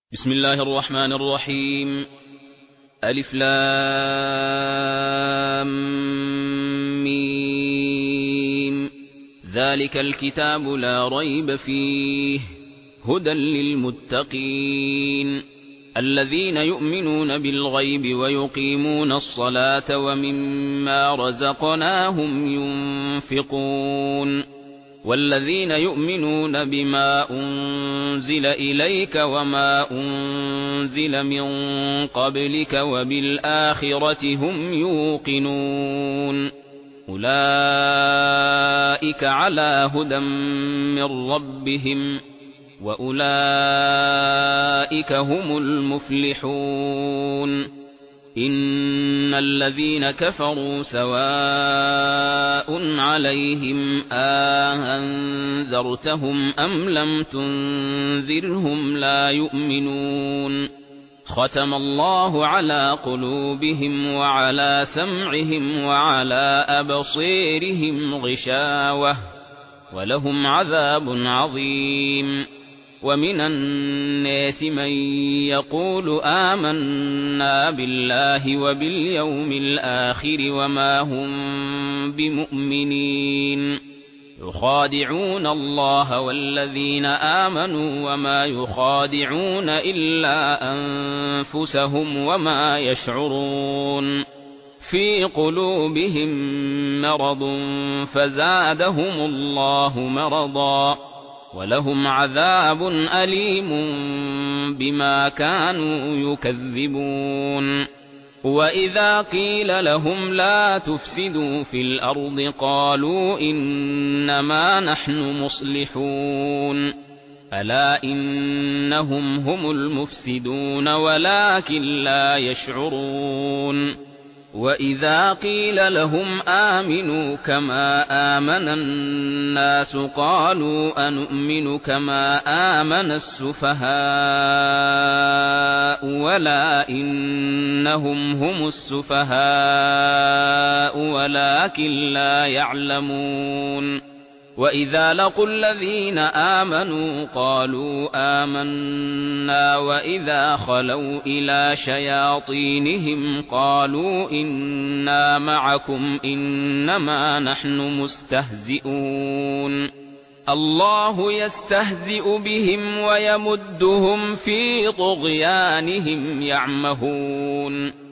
بسم الله الرحمن الرحيم. ألف لام ميم. ذلك الكتاب لا ريب فيه هدى للمتقين الذين يؤمنون بالغيب ويقيمون الصلاة ومما رزقناهم ينفقون والذين يؤمنون بما أنزل إليك وما أنزل من قبلك وبالآخرة هم يوقنون أولئك على هدى من ربهم وأولئك هم المفلحون. إن الذين كفروا سواء عليهم أنذرتهم أم لم تنذرهم لا يؤمنون. ختم الله على قلوبهم وعلى سمعهم وعلى أبصيرهم غشاوة ولهم عذاب عظيم. ومن الناس من يقول آمنا بالله وباليوم الآخر وما هم بمؤمنين يخادعون الله والذين آمنوا وما يخادعون إلا أنفسهم وما يشعرون. في قلوبهم مرض فزادهم الله مرضا ولهم عذاب أليم بما كانوا يكذبون. وإذا قيل لهم لا تفسدوا في الأرض قالوا إنما نحن مصلحون ألا إنهم هم المفسدون ولكن لا يشعرون. وإذا قيل لهم آمنوا كما آمن الناس قالوا أنؤمن كما آمن السفهاء ولا إنهم هم السفهاء ولكن لا يعلمون. وإذا لقوا الذين آمنوا قالوا آمنا وإذا خلوا إلى شياطينهم قالوا إنا معكم إنما نحن مستهزئون. الله يستهزئ بهم ويمدهم في طغيانهم يعمهون.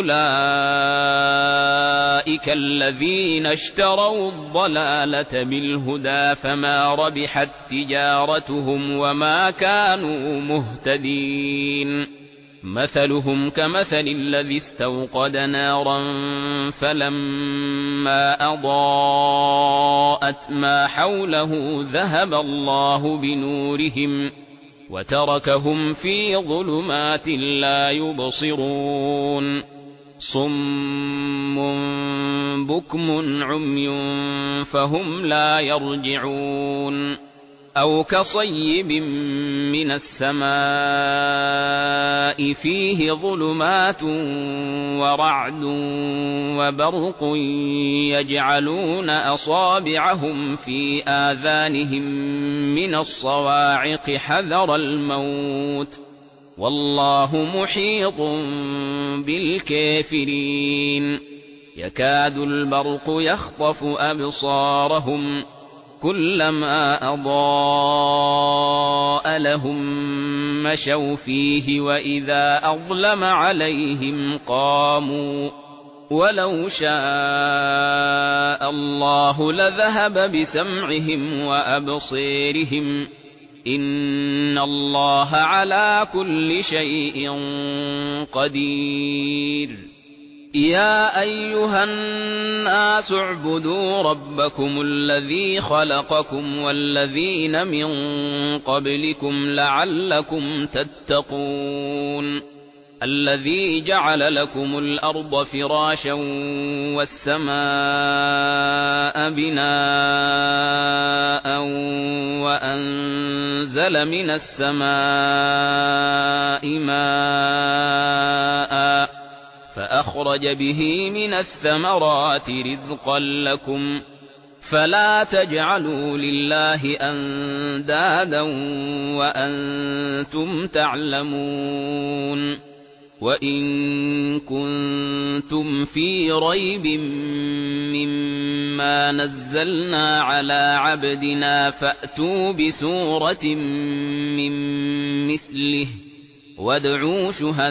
أولئك الذين اشتروا الضلالة بالهدى فما ربحت تجارتهم وما كانوا مهتدين. مثلهم كمثل الذي استوقد نارا فلما أضاءت ما حوله ذهب الله بنورهم وتركهم في ظلمات لا يبصرون. صم بكم عمي فهم لا يرجعون. أو كصيب من السماء فيه ظلمات ورعد وبرق يجعلون أصابعهم في آذانهم من الصواعق حذر الموت والله محيط بالكافرين. يكاد البرق يخطف أبصارهم كلما أضاء لهم مشوا فيه وإذا أظلم عليهم قاموا ولو شاء الله لذهب بسمعهم وأبصيرهم إن الله على كل شيء قدير. يا أيها الناس اعبدوا ربكم الذي خلقكم والذين من قبلكم لعلكم تتقون. الذي جعل لكم الأرض فراشا والسماء بناء وأنزل من السماء ماء فأخرج به من الثمرات رزقا لكم فلا تجعلوا لله أندادا وأنتم تعلمون وإن كنتم في ريب مما نزلنا على عبدنا فأتوا بسورة من مثله وادعوا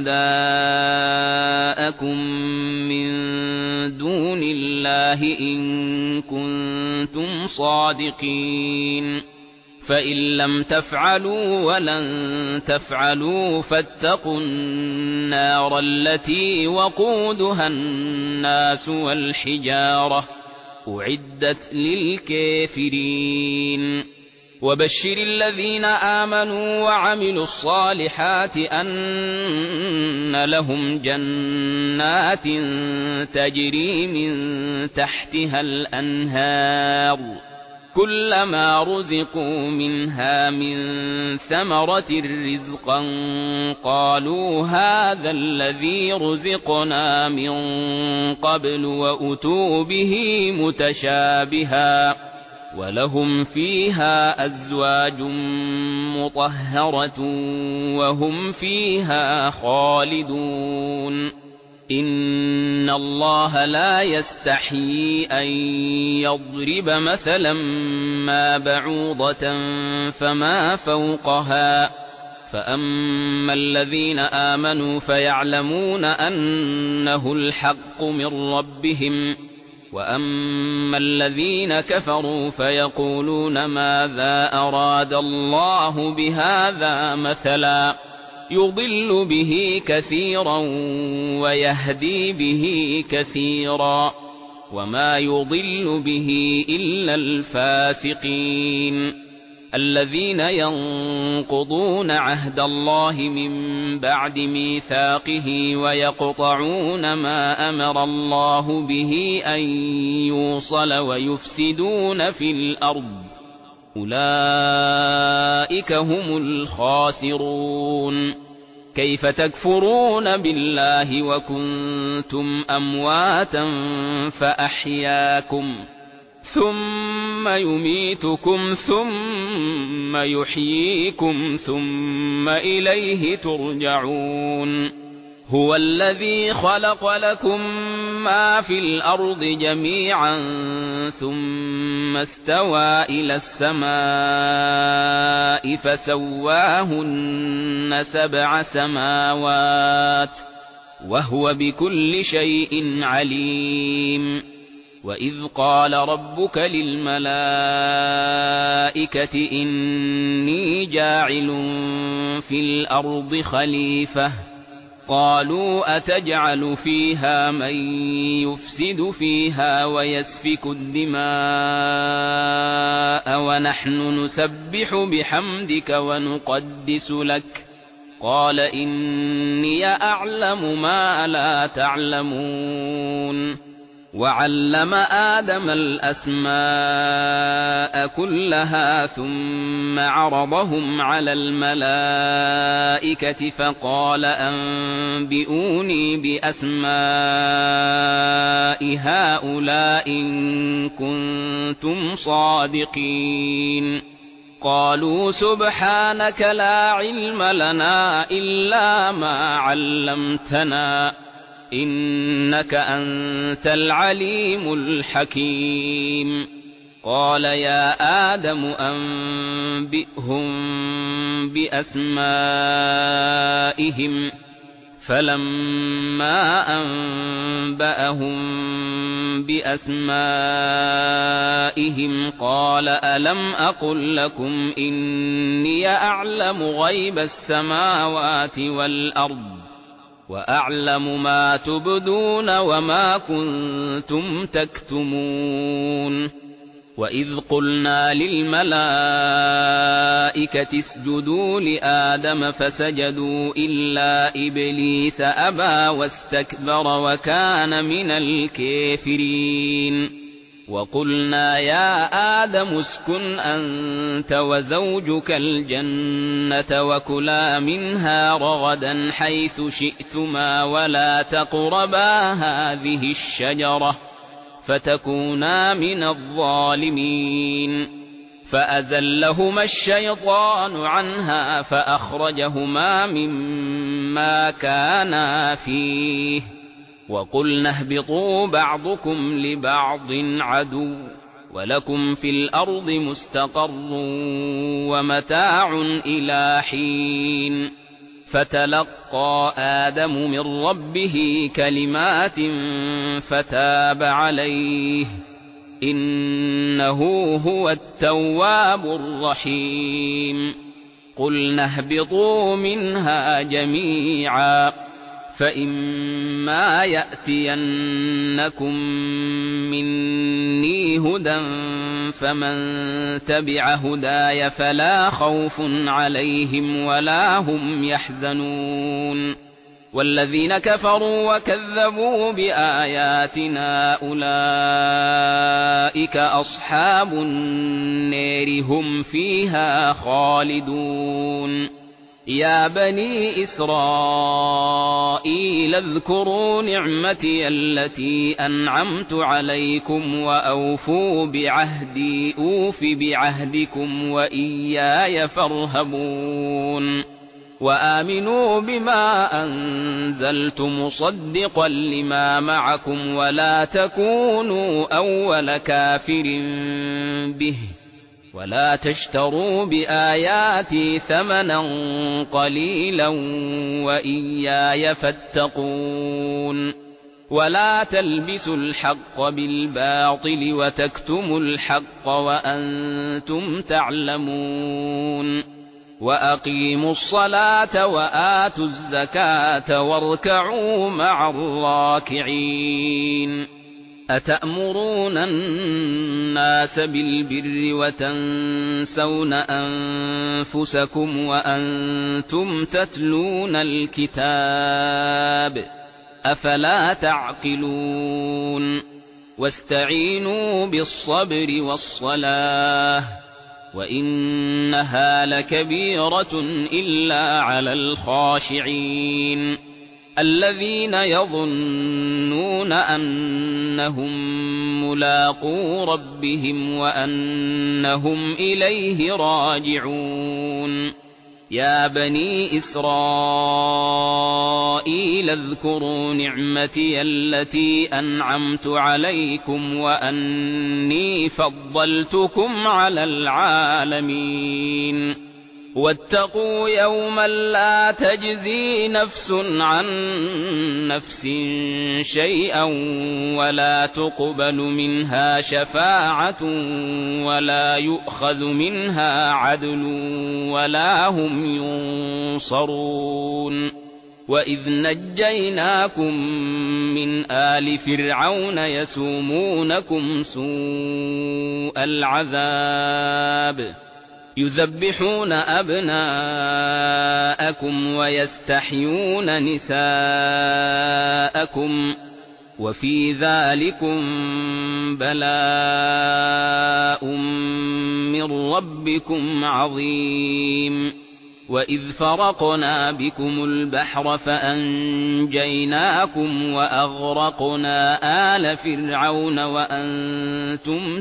شهداءكم من دون الله إن كنتم صادقين فإن لم تفعلوا ولن تفعلوا فاتقوا النار التي وقودها الناس والحجارة أعدت للكافرين وبشر الذين آمنوا وعملوا الصالحات أن لهم جنات تجري من تحتها الأنهار كلما رزقوا منها من ثمرة رزقا قالوا هذا الذي رزقنا من قبل وأتوا به متشابها ولهم فيها أزواج مطهرة وهم فيها خالدون إن الله لا يستحيي أن يضرب مثلا ما بعوضة فما فوقها فأما الذين آمنوا فيعلمون أنه الحق من ربهم وأما الذين كفروا فيقولون ماذا أراد الله بهذا مثلا يضل به كثيرا ويهدي به كثيرا وما يضل به إلا الفاسقين الذين ينقضون عهد الله من بعد ميثاقه ويقطعون ما أمر الله به أن يوصل ويفسدون في الأرض أولئك هم الخاسرون كيف تكفرون بالله وكنتم أمواتا فأحياكم ثم يميتكم ثم يحييكم ثم إليه ترجعون هو الذي خلق لكم ما في الأرض جميعا ثم استوى إلى السماء فسواهن 7 سماوات وهو بكل شيء عليم وإذ قال ربك للملائكة إني جاعل في الأرض خليفة قالوا أتجعل فيها من يفسد فيها ويسفك الدماء ونحن نسبح بحمدك ونقدس لك قال إني أعلم ما لا تعلمون وعلم آدم الأسماء كلها ثم عرضهم على الملائكة فقال أنبئوني بأسماء هؤلاء إن كنتم صادقين قالوا سبحانك لا علم لنا إلا ما علمتنا إنك أنت العليم الحكيم قال يا آدم أنبئهم بأسمائهم فلما أنبأهم بأسمائهم قال ألم أقل لكم إني أعلم غيب السماوات والأرض وأعلم ما تبدون وما كنتم تكتمون وإذ قلنا للملائكة اسجدوا لآدم فسجدوا إلا إبليس أبى واستكبر وكان من الكافرين وقلنا يا آدم اسكن أنت وزوجك الجنة وكلا منها رغدا حيث شئتما ولا تقربا هذه الشجرة فتكونا من الظالمين فأزلهما الشيطان عنها فأخرجهما مما كانا فيه وقلنا اهبطوا بعضكم لبعض عدو ولكم في الأرض مستقر ومتاع إلى حين فتلقى آدم من ربه كلمات فتاب عليه إنه هو التواب الرحيم قلنا اهبطوا منها جميعا فإما يأتينكم مني هدى فمن تبع هداي فلا خوف عليهم ولا هم يحزنون والذين كفروا وكذبوا بآياتنا أولئك أصحاب النار هم فيها خالدون يا بني إسرائيل اذكروا نعمتي التي أنعمت عليكم وأوفوا بعهدي أوف بعهدكم وإياي فارهبون وآمنوا بما أنزلت مصدقا لما معكم ولا تكونوا أول كافر به ولا تشتروا بآياتي ثمنا قليلا وإياي فاتقون ولا تلبسوا الحق بالباطل وتكتموا الحق وأنتم تعلمون وأقيموا الصلاة وآتوا الزكاة واركعوا مع الراكعين أتأمرون الناس بالبر وتنسون أنفسكم وأنتم تتلون الكتاب أفلا تعقلون واستعينوا بالصبر والصلاة وإنها لكبيرة إلا على الخاشعين الذين يظنون أنهم ملاقو ربهم وأنهم إليه راجعون يا بني إسرائيل اذكروا نعمتي التي أنعمت عليكم وأني فضلتكم على العالمين واتقوا يوما لا تجزي نفس عن نفس شيئا ولا تقبل منها شفاعة ولا يؤخذ منها عدل ولا هم ينصرون وإذ نجيناكم من آل فرعون يسومونكم سوء العذاب يذبحون أبناءكم ويستحيون نساءكم وفي ذلكم بلاء من ربكم عظيم وإذ فرقنا بكم البحر فأنجيناكم وأغرقنا آل فرعون وأنتم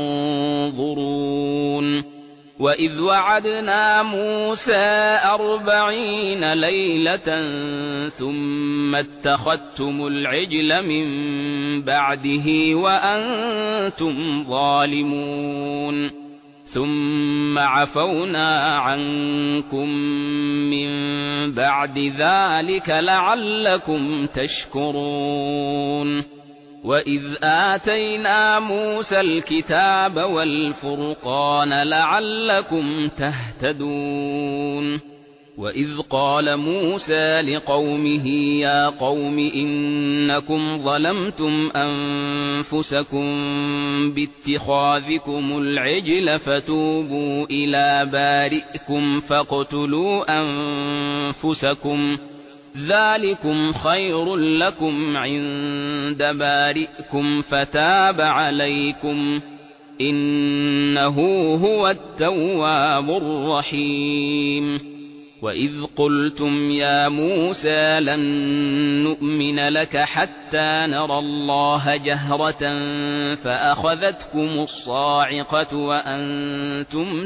تنظرون وإذ وعدنا موسى 40 ليلة ثم اتخذتم العجل من بعده وأنتم ظالمون ثم عفونا عنكم من بعد ذلك لعلكم تشكرون وإذ آتينا موسى الكتاب والفرقان لعلكم تهتدون وإذ قال موسى لقومه يا قوم إنكم ظلمتم أنفسكم باتخاذكم العجل فتوبوا إلى بارئكم فاقتلوا أنفسكم ذلكم خير لكم عند بارئكم فتاب عليكم إنه هو التواب الرحيم وإذ قلتم يا موسى لن نؤمن لك حتى نرى الله جهرة فأخذتكم الصاعقة وأنتم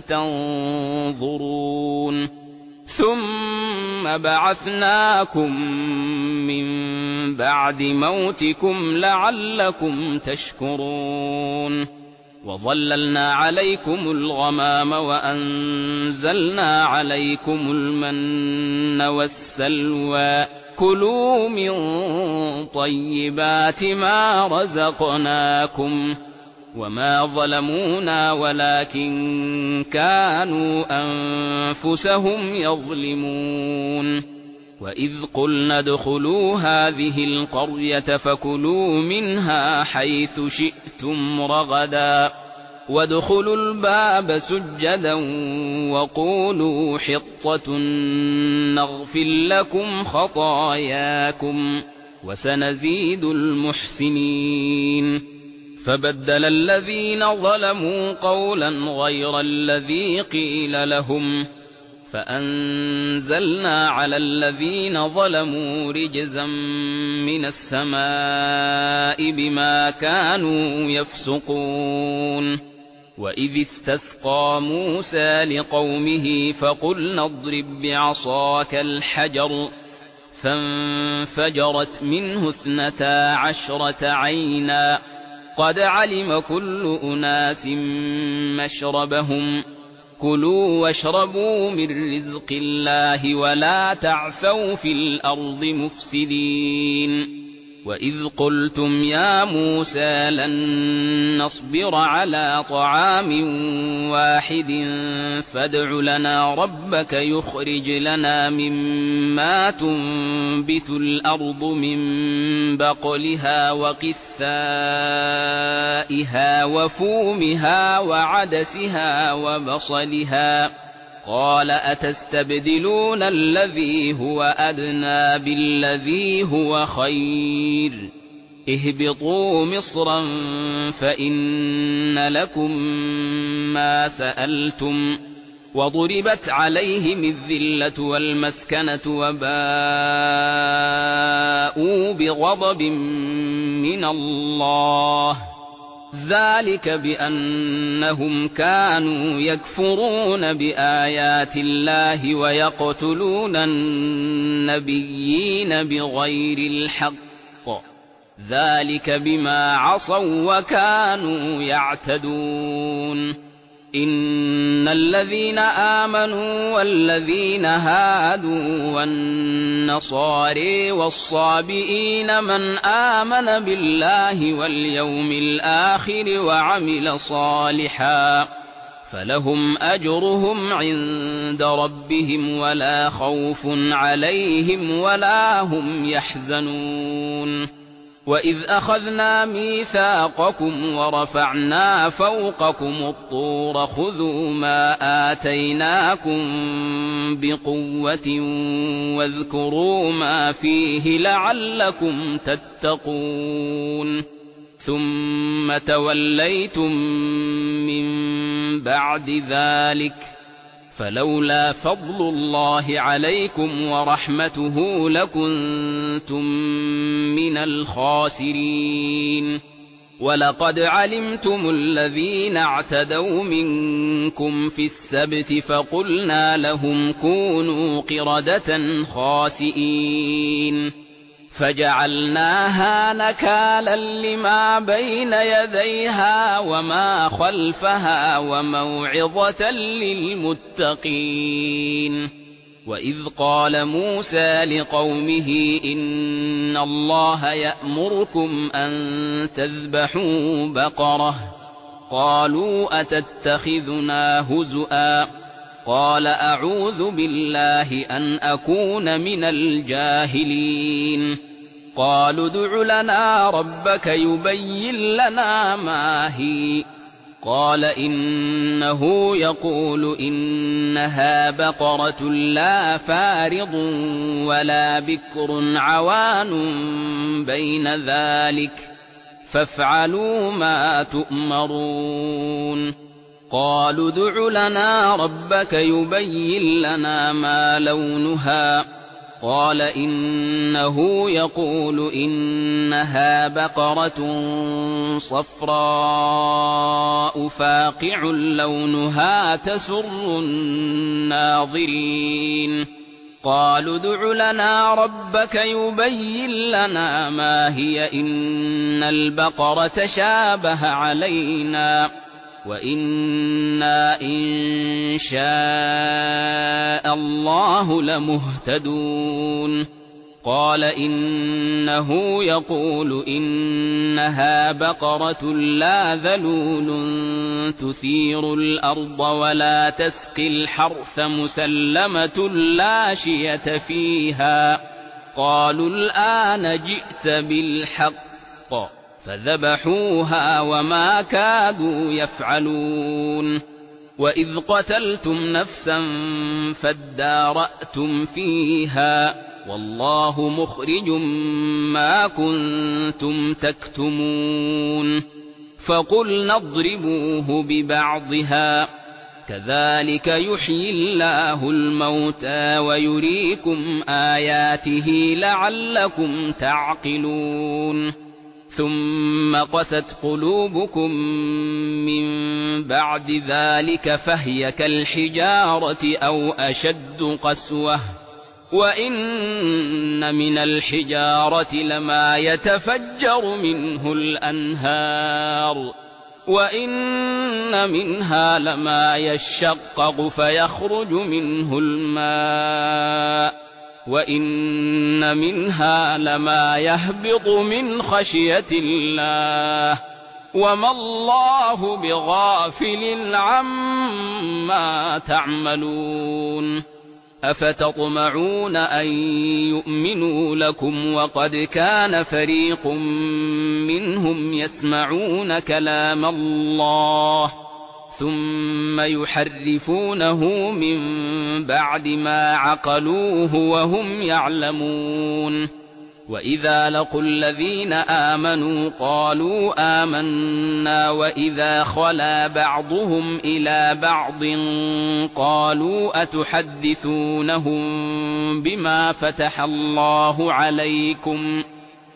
تنظرون ثم بعثناكم من بعد موتكم لعلكم تشكرون وظللنا عليكم الغمام وأنزلنا عليكم المن والسلوى كلوا من طيبات ما رزقناكم وما ظلمونا ولكن كانوا أنفسهم يظلمون وإذ قلنا ادخلوا هذه القرية فكلوا منها حيث شئتم رغدا وادخلوا الباب سجدا وقولوا حطة نغفر لكم خطاياكم وسنزيد المحسنين فبدل الذين ظلموا قولا غير الذي قيل لهم فأنزلنا على الذين ظلموا رجزا من السماء بما كانوا يفسقون وإذ استسقى موسى لقومه فقلنا اضرب بعصاك الحجر فانفجرت منه 12 عينا قد علم كل أناس مشربهم كلوا واشربوا من رزق الله ولا تعثوا في الأرض مفسدين وإذ قلتم يا موسى لن نصبر على طعام واحد فادع لنا ربك يخرج لنا مما تنبت الأرض من بقلها وقثائها وفومها وعدسها وبصلها قال أتستبدلون الذي هو أدنى بالذي هو خير اهبطوا مصرا فإن لكم ما سألتم وضربت عليهم الذلة والمسكنة وباءوا بغضب من الله ذلك بأنهم كانوا يكفرون بآيات الله ويقتلون النبيين بغير الحق ذلك بما عصوا وكانوا يعتدون إن الذين آمنوا والذين هادوا والنصارى والصابئين من آمن بالله واليوم الآخر وعمل صالحا فلهم أجرهم عند ربهم ولا خوف عليهم ولا هم يحزنون وإذ أخذنا ميثاقكم ورفعنا فوقكم الطور خذوا ما آتيناكم بقوة واذكروا ما فيه لعلكم تتقون ثم توليتم من بعد ذلك فلولا فضل الله عليكم ورحمته لكنتم من الخاسرين ولقد علمتم الذين اعتدوا منكم في السبت فقلنا لهم كونوا قردة خاسئين فجعلناها نكالا لما بين يديها وما خلفها وموعظة للمتقين وإذ قال موسى لقومه إن الله يأمركم أن تذبحوا بقرة قالوا أتتخذنا هزؤا قال أعوذ بالله أن أكون من الجاهلين قالوا ادع لنا ربك يبين لنا ما هي قال إنه يقول إنها بقرة لا فارض ولا بكر عوان بين ذلك فافعلوا ما تؤمرون قالوا ادع لنا ربك يبين لنا ما لونها قال إنه يقول إنها بقرة صفراء فاقع لونها تسر الناظرين قالوا ادع لنا ربك يبين لنا ما هي إن البقرة شابه علينا وإنا إن شاء الله لمهتدون قال إنه يقول إنها بقرة لا ذلول تثير الأرض ولا تسقي الحرث مسلمة لا شية فيها قالوا الآن جئت بالحق فذبحوها وما كادوا يفعلون وإذ قتلتم نفسا فادارأتم فيها والله مخرج ما كنتم تكتمون فقلنا اضربوه ببعضها كذلك يحيي الله الموتى ويريكم آياته لعلكم تعقلون ثم قست قلوبكم من بعد ذلك فهي كالحجارة أو أشد قسوة وإن من الحجارة لما يتفجر منه الأنهار وإن منها لما يشقق فيخرج منه الماء وإن منها لما يهبط من خشية الله وما الله بغافل عما تعملون أفتطمعون أن يؤمنوا لكم وقد كان فريق منهم يسمعون كلام الله ثم يحرفونه من بعد ما عقلوه وهم يعلمون وإذا لقوا الذين آمنوا قالوا آمنا وإذا خلا بعضهم إلى بعض قالوا أتحدثونهم بما فتح الله عليكم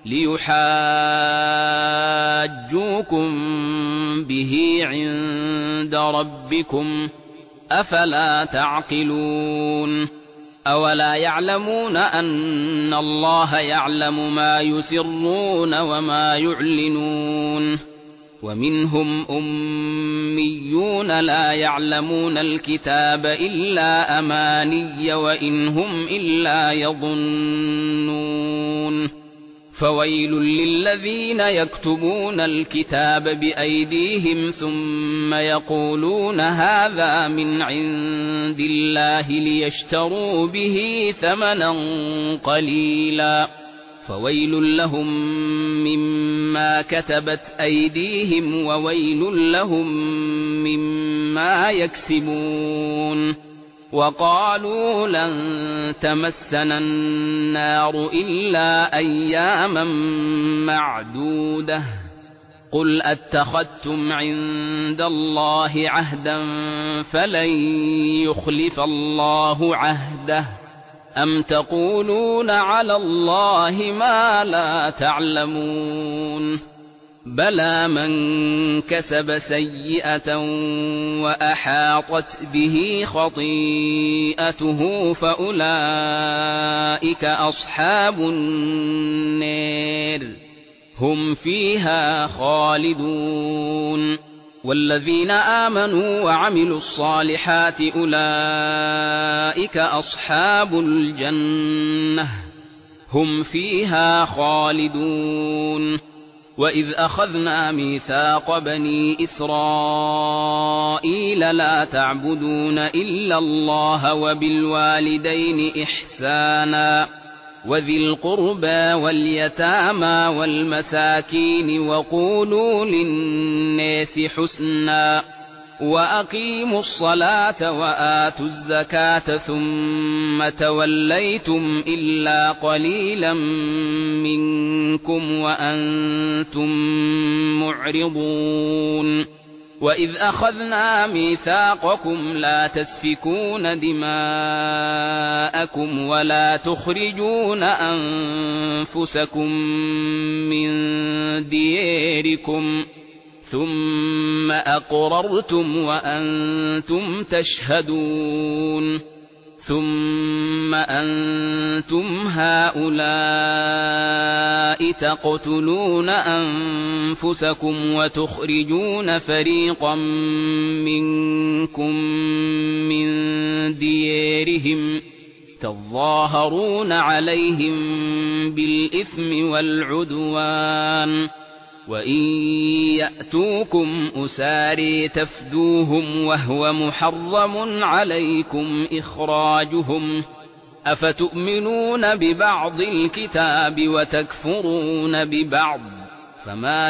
ليحاجوكم به عند ربكم أفلا تعقلون أولا يعلمون أن الله يعلم ما يسرون وما يعلنون ومنهم أميون لا يعلمون الكتاب إلا أماني وإن هم إلا يظنون فويل للذين يكتبون الكتاب بأيديهم ثم يقولون هذا من عند الله ليشتروا به ثمنا قليلا فويل لهم مما كتبت أيديهم وويل لهم مما يكسبون وقالوا لن تمسنا النار إلا أياما معدودة قل أتخذتم عند الله عهدا فلن يخلف الله عهده أم تقولون على الله ما لا تعلمون بلى من كسب سيئة وأحاطت به خطيئته فأولئك أصحاب النار هم فيها خالدون والذين آمنوا وعملوا الصالحات أولئك أصحاب الجنة هم فيها خالدون وإذ أخذنا ميثاق بني إسرائيل لا تعبدون إلا الله وبالوالدين إحسانا وذي القربى واليتامى والمساكين وقولوا للناس حسنا وأقيموا الصلاة وآتوا الزكاة ثم توليتم إلا قليلا منكم وأنتم معرضون وإذ أخذنا ميثاقكم لا تسفكون دماءكم ولا تخرجون أنفسكم من دياركم ثم أقررتم وأنتم تشهدون ثم أنتم هؤلاء تقتلون أنفسكم وتخرجون فريقا منكم من ديارهم تظاهرون عليهم بالإثم والعدوان وإن يأتوكم أساري تفدوهم وهو محرم عليكم إخراجهم أفتؤمنون ببعض الكتاب وتكفرون ببعض فما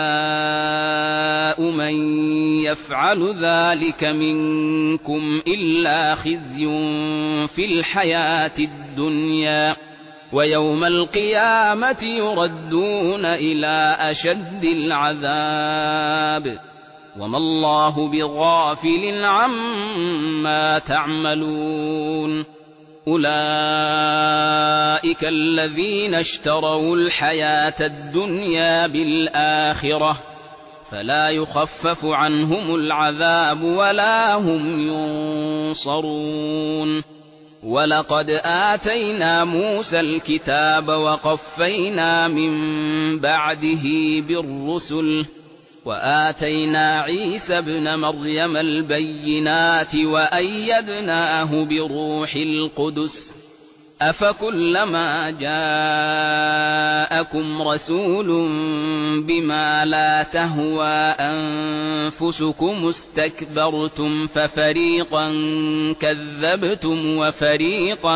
جزاء من يفعل ذلك منكم إلا خزي في الحياة الدنيا ويوم القيامة يردون إلى أشد العذاب وما الله بغافل عما تعملون أولئك الذين اشتروا الحياة الدنيا بالآخرة فلا يخفف عنهم العذاب ولا هم ينصرون ولقد آتينا موسى الكتاب وقفينا من بعده بالرسل وآتينا عيسى ابن مريم البينات وأيدناه بروح القدس أفكلما جاءكم رسول بما لا تهوى أنفسكم استكبرتم ففريقا كذبتم وفريقا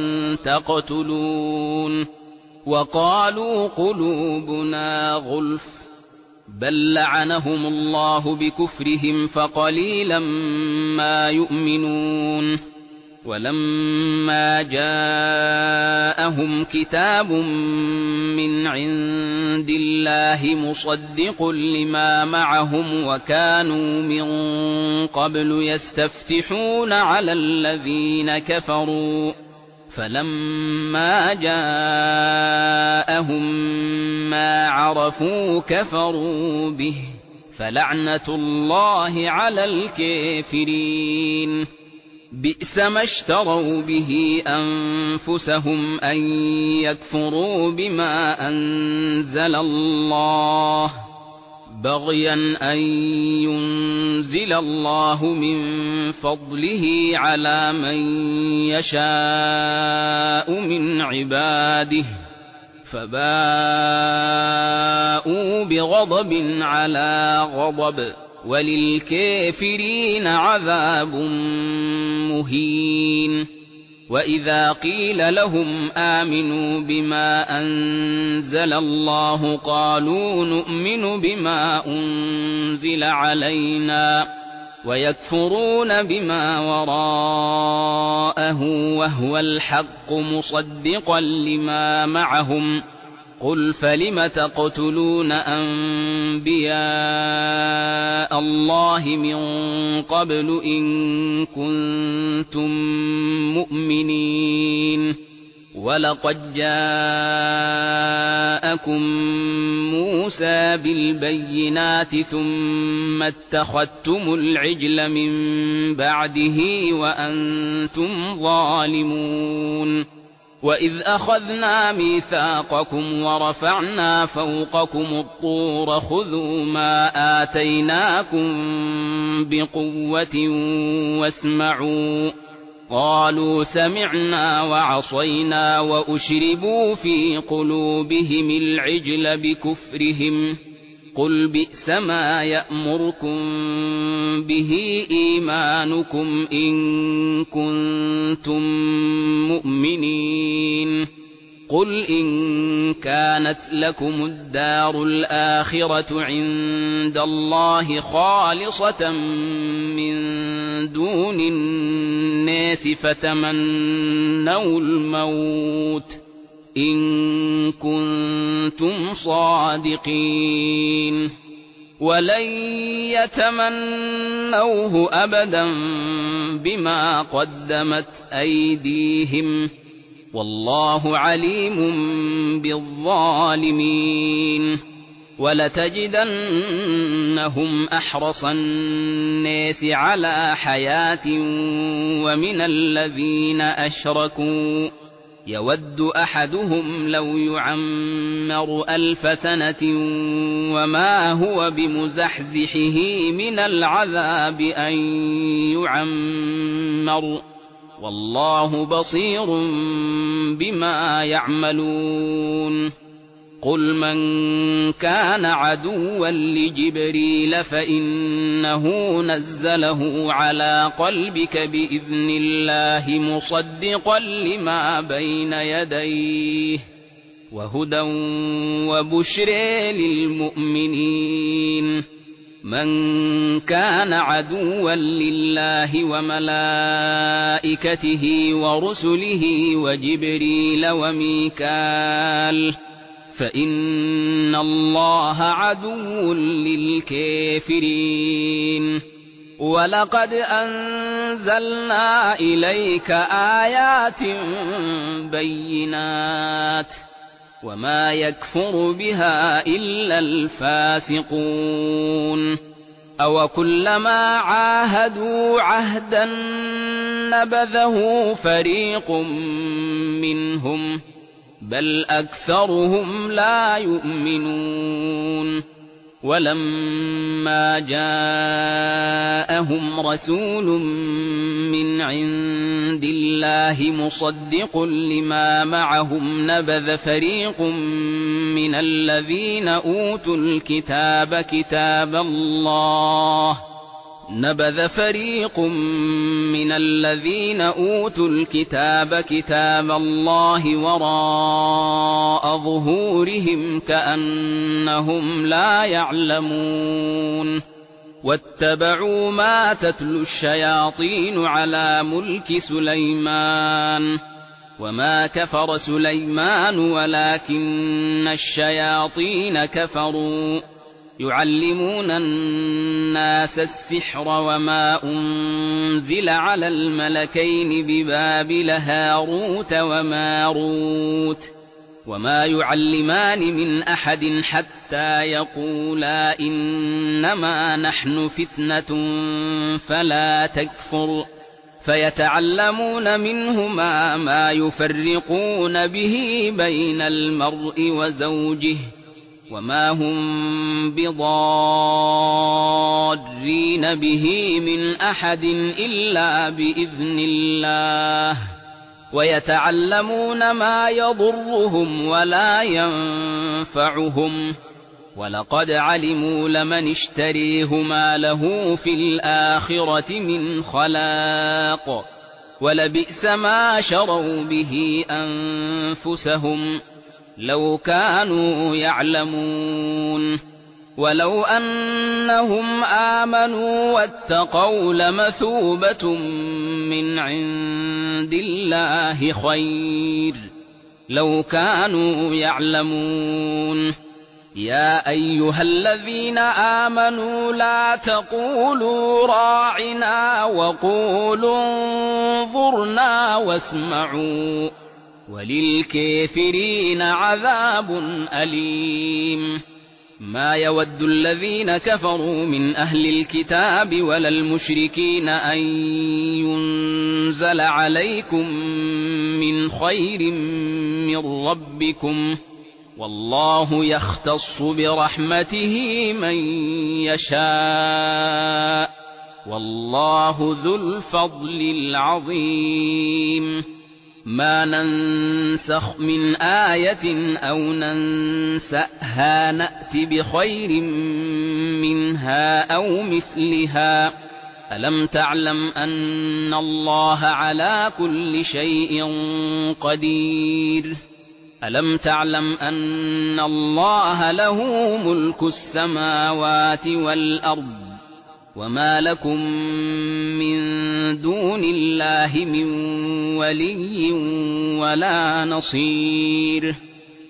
تقتلون وقالوا قلوبنا غلف بل لعنهم الله بكفرهم فقليلا ما يؤمنون ولما جاءهم كتاب من عند الله مصدق لما معهم وكانوا من قبل يستفتحون على الذين كفروا فلما جاءهم ما عرفوا كفروا به فلعنة الله على الكافرين بئس ما اشتروا به أنفسهم أن يكفروا بما أنزل الله بغيا أن ينزل الله من فضله على من يشاء من عباده فباءوا بغضب على غضب وللكافرين عذاب مهين وإذا قيل لهم آمنوا بما أنزل الله قالوا نؤمن بما أنزل علينا ويكفرون بما وراءه وهو الحق مصدقا لما معهم قل فلم تقتلون أنبياء الله من قبل إن كنتم مؤمنين ولقد جاءكم موسى بالبينات ثم اتخذتم العجل من بعده وأنتم ظالمون وإذ أخذنا ميثاقكم ورفعنا فوقكم الطور خذوا ما آتيناكم بقوة واسمعوا قالوا سمعنا وعصينا وأشربوا في قلوبهم العجل بكفرهم قل بئس ما يأمركم به إيمانكم إن كنتم مؤمنين قل إن كانت لكم الدار الآخرة عند الله خالصة من دون الناس فتمنوا الموت إن كنتم صادقين ولن يتمنوه أبدا بما قدمت أيديهم والله عليم بالظالمين ولتجدنهم أحرص الناس على حياة ومن الذين أشركوا يود أحدهم لو يعمر 1000 سنة وما هو بمزحزحه من العذاب أن يعمر والله بصير بما يعملون قل من كان عدوا لجبريل فإنه نزله على قلبك بإذن الله مصدقا لما بين يديه وهدى وبشر للمؤمنين من كان عدوا لله وملائكته ورسله وجبريل وميكال فإن الله عدو للكافرين ولقد أنزلنا إليك آيات بينات وما يكفر بها إلا الفاسقون أو كلما عاهدوا عهدا نبذه فريق منهم بل أكثرهم لا يؤمنون ولما جاءهم رسول من عند الله مصدق لما معهم نبذ فريق من الذين أوتوا الكتاب كتاب الله وراء ظهورهم كأنهم لا يعلمون واتبعوا ما تتلو الشياطين على ملك سليمان وما كفر سليمان ولكن الشياطين كفروا يعلمون الناس السحر وما أنزل على الملكين ببابل هاروت وماروت وما يعلمان من أحد حتى يقولا إنما نحن فتنة فلا تكفر فيتعلمون منهما ما يفرقون به بين المرء وزوجه وما هم بضارين به من أحد إلا بإذن الله ويتعلمون ما يضرهم ولا ينفعهم ولقد علموا لمن اشتريه ما له في الآخرة من خلاق ولبئس ما شروا به أنفسهم لو كانوا يعلمون ولو أنهم آمنوا واتقوا لمثوبة من عند الله خير لو كانوا يعلمون يا أيها الذين آمنوا لا تقولوا راعنا وقولوا انظرنا واسمعوا وللكافرين عذاب أليم ما يود الذين كفروا من أهل الكتاب ولا المشركين أن ينزل عليكم من خير من ربكم والله يختص برحمته من يشاء والله ذو الفضل العظيم ما ننسخ من آية أو ننسأها نأت بخير منها أو مثلها ألم تعلم أن الله على كل شيء قدير ألم تعلم أن الله له ملك السماوات والأرض وما لكم من دون الله من ولي ولا نصير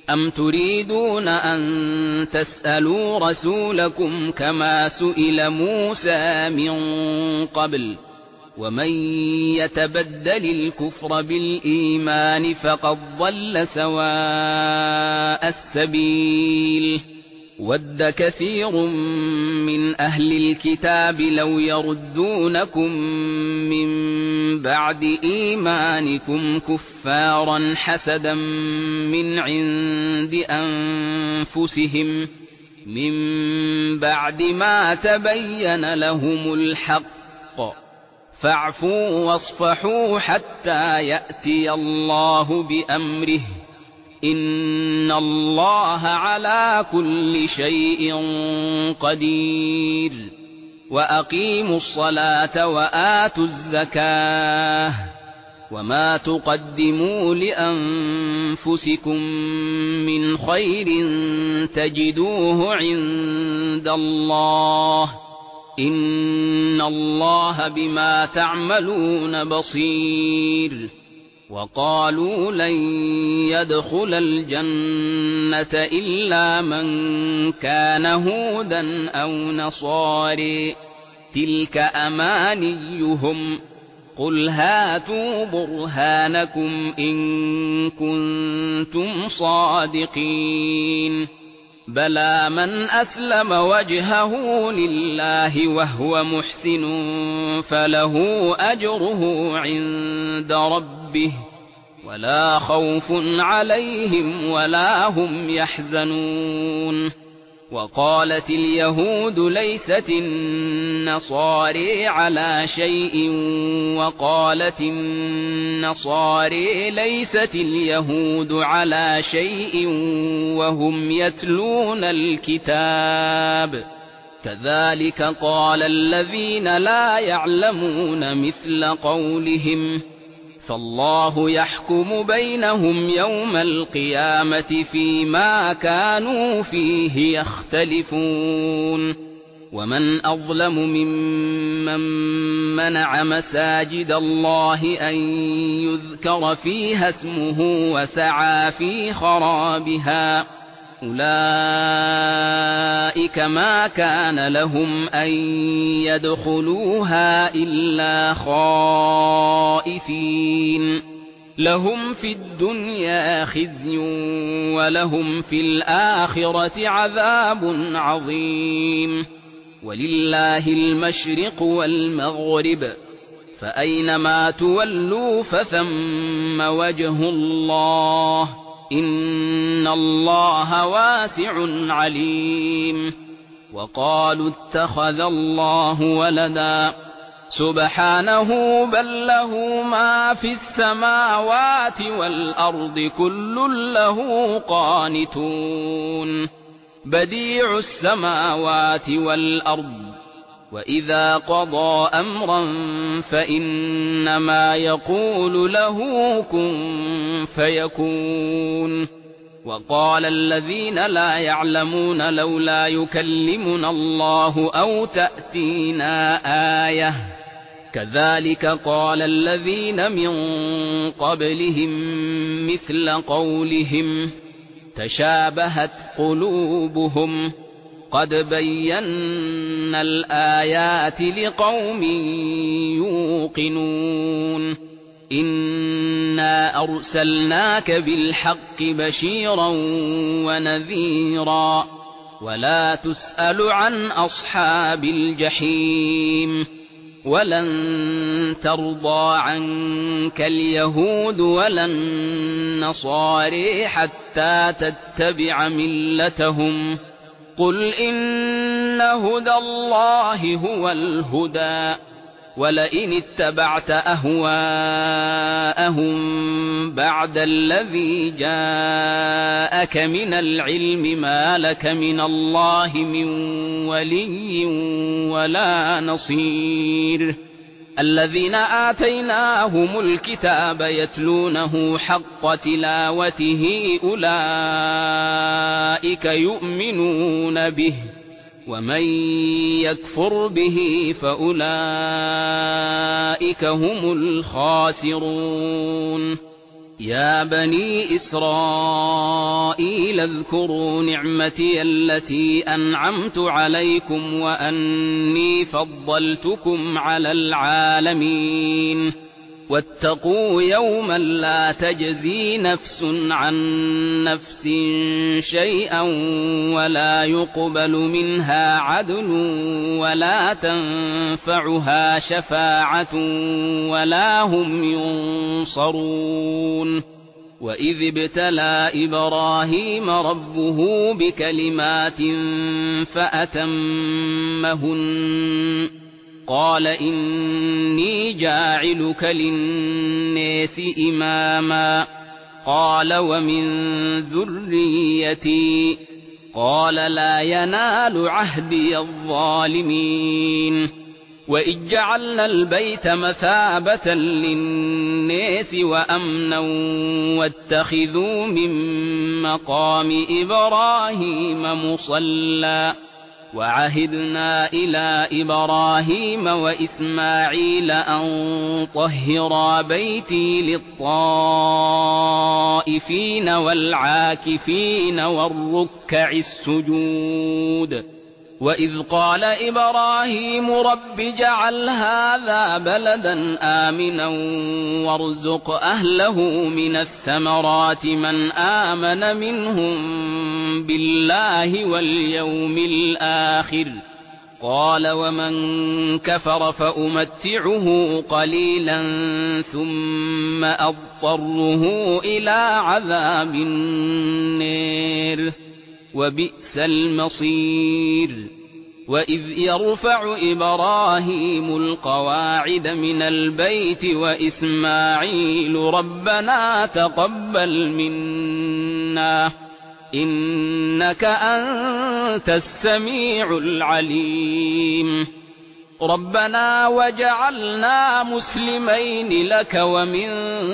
أم تريدون أن تسألوا رسولكم كما سئل موسى من قبل ومن يتبدل الكفر بالإيمان فقد ضل سواء السبيل ود كثير من أهل الكتاب لو يردونكم من بعد إيمانكم كفارا حسدا من عند أنفسهم من بعد ما تبين لهم الحق فاعفوا واصفحوا حتى يأتي الله بأمره إن الله على كل شيء قدير وأقيموا الصلاة وآتوا الزكاة وما تقدموا لأنفسكم من خير تجدوه عند الله إن الله بما تعملون بصير وقالوا لن يدخل الجنة إلا من كان هودا أو نصاري تلك أمانيهم قل هاتوا برهانكم إن كنتم صادقين بلى من أسلم وجهه لله وهو محسن فله أجره عند ربه ولا خوف عليهم ولا هم يحزنون وقالت اليهود ليست النصارى على شيء وقالت النصارى ليست اليهود على شيء وهم يتلون الكتاب كذلك قال الذين لا يعلمون مثل قولهم فالله يحكم بينهم يوم القيامة فيما كانوا فيه يختلفون ومن أظلم ممن منع مساجد الله أن يذكر فيها اسمه وسعى في خرابها أولئك ما كان لهم أن يدخلوها إلا خائفين لهم في الدنيا خزي ولهم في الآخرة عذاب عظيم ولله المشرق والمغرب فأينما تولوا فثم وجه الله إن الله واسع عليم وقالوا اتخذ الله ولدا سبحانه بل له ما في السماوات والأرض كل له قانتون بديع السماوات والأرض وإذا قضى أمرا فإنما يقول له كن فيكون وقال الذين لا يعلمون لولا يكلمنا الله أو تأتينا آية كذلك قال الذين من قبلهم مثل قولهم تشابهت قلوبهم قد بينا الآيات لقوم يوقنون إنا أرسلناك بالحق بشيرا ونذيرا ولا تسأل عن أصحاب الجحيم ولن ترضى عنك اليهود ولا النصارى حتى تتبع ملتهم قل إن هدى الله هو الهدى ولئن اتبعت أهواءهم بعد الذي جاءك من العلم ما لك من الله من ولي ولا نصير الذين آتيناهم الكتاب يتلونه حق تلاوته أولئك يؤمنون به ومن يكفر به فأولئك هم الخاسرون يا بني إسرائيل اذكروا نعمتي التي أنعمت عليكم وأني فضلتكم على العالمين واتقوا يوما لا تجزي نفس عن نفس شيئا ولا يقبل منها عدل ولا تنفعها شفاعة ولا هم ينصرون وإذ ابتلى إبراهيم ربه بكلمات فأتمهن قال إني جاعلك للناس إماما قال ومن ذريتي قال لا ينال عهدي الظالمين وإذ جعلنا البيت مثابة للناس وأمنا واتخذوا من مقام إبراهيم مصلى وعهدنا إلى إبراهيم وإسماعيل أن طهرا بيتي للطائفين والعاكفين والركع السجود وإذ قال إبراهيم رب اجعل هذا بلدا آمنا وارزق أهله من الثمرات من آمن منهم بالله واليوم الآخر قال ومن كفر فأمتعه قليلا ثم أضطره إلى عذاب النار وبئس المصير وإذ يرفع إبراهيم القواعد من البيت وإسماعيل ربنا تقبل منا إنك أنت السميع العليم ربنا وجعلنا مسلمين لك ومن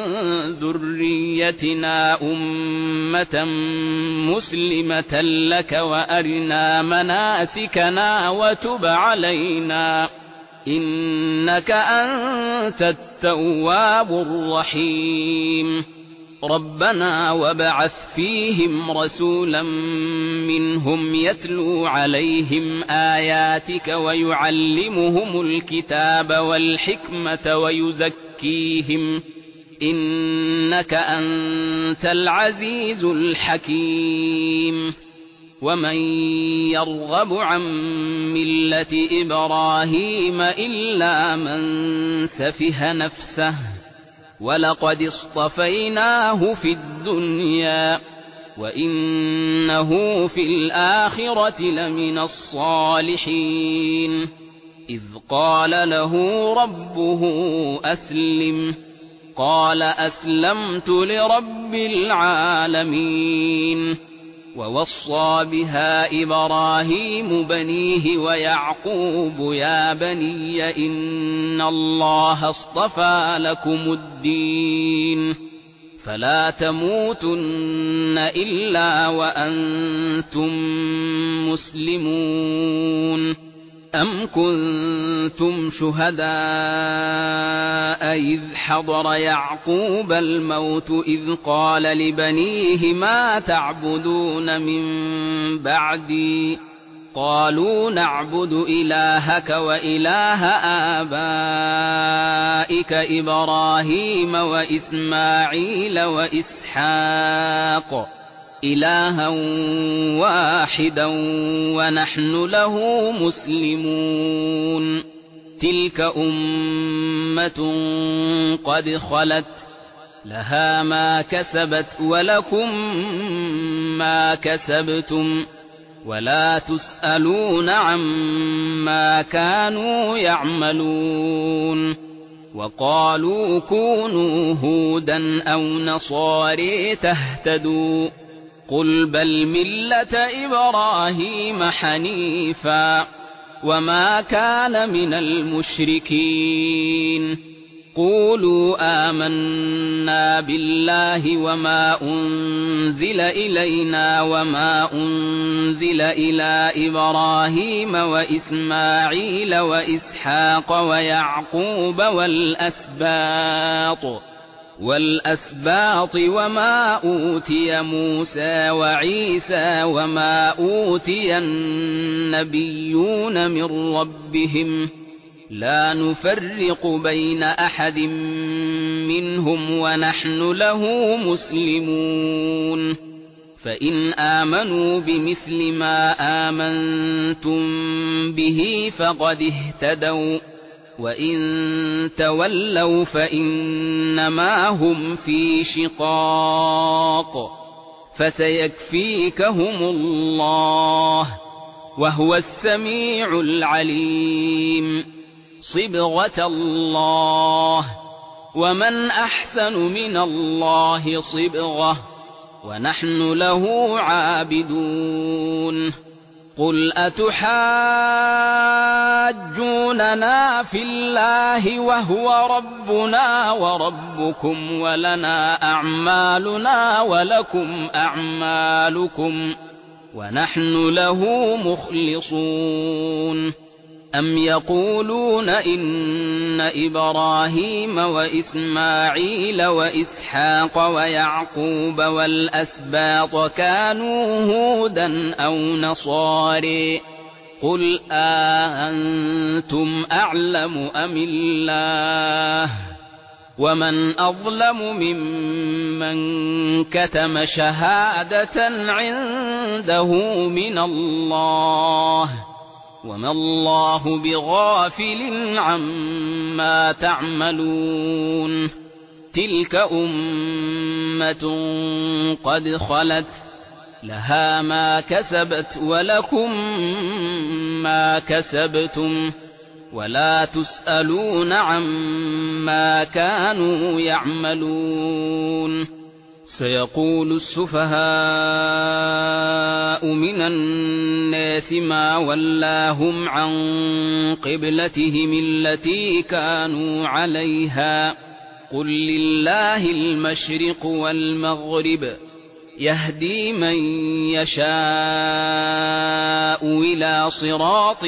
ذريتنا أمة مسلمة لك وأرنا مناسكنا وتب علينا إنك أنت التواب الرحيم ربنا وابعث فيهم رسولا منهم يتلو عليهم آياتك ويعلمهم الكتاب والحكمة ويزكيهم إنك أنت العزيز الحكيم ومن يرغب عن ملة إبراهيم إلا من سفه نفسه ولقد اصطفيناه في الدنيا وإنه في الآخرة لمن الصالحين إذ قال له ربه أسلم قال أسلمت لرب العالمين ووصى بها إبراهيم بنيه ويعقوب يا بني إن الله اصطفى لكم الدين فلا تموتن إلا وأنتم مسلمون أم كنتم شهداء إذ حضر يعقوب الموت إذ قال لبنيه ما تعبدون من بعدي قالوا نعبد إلهك وإله آبائك إبراهيم وإسماعيل وإسحاق إلها واحدا ونحن له مسلمون تلك أمة قد خلت لها ما كسبت ولكم ما كسبتم ولا تسألون عما كانوا يعملون وقالوا كونوا هودا أو نصاري تهتدوا قل بل ملة إبراهيم حنيفا وما كان من المشركين قولوا آمنا بالله وما أنزل إلينا وما أنزل إلى إبراهيم وإسماعيل وإسحاق ويعقوب والأسباط وما أوتي موسى وعيسى وما أوتي النبيون من ربهم لا نفرق بين أحد منهم ونحن له مسلمون فإن آمنوا بمثل ما آمنتم به فقد اهتدوا وإن تولوا فإنما هم في شقاق فسيكفيكهم الله وهو السميع العليم صبغة الله ومن أحسن من الله صبغة ونحن له عابدون قل أتحاجوننا في الله وهو ربنا وربكم ولنا أعمالنا ولكم أعمالكم ونحن له مخلصون أم يقولون إن إبراهيم وإسماعيل وإسحاق ويعقوب والأسباط كانوا هودا أو نصاري قل أأنتم أعلم أم الله ومن أظلم ممن كتم شهادة عنده من الله وما الله بغافل عما تعملون تلك أمة قد خلت لها ما كسبت ولكم ما كسبتم ولا تسألون عما كانوا يعملون سيقول السفهاء من الناس ما ولاهم عن قبلتهم التي كانوا عليها قل لله المشرق والمغرب يهدي من يشاء إلى صراط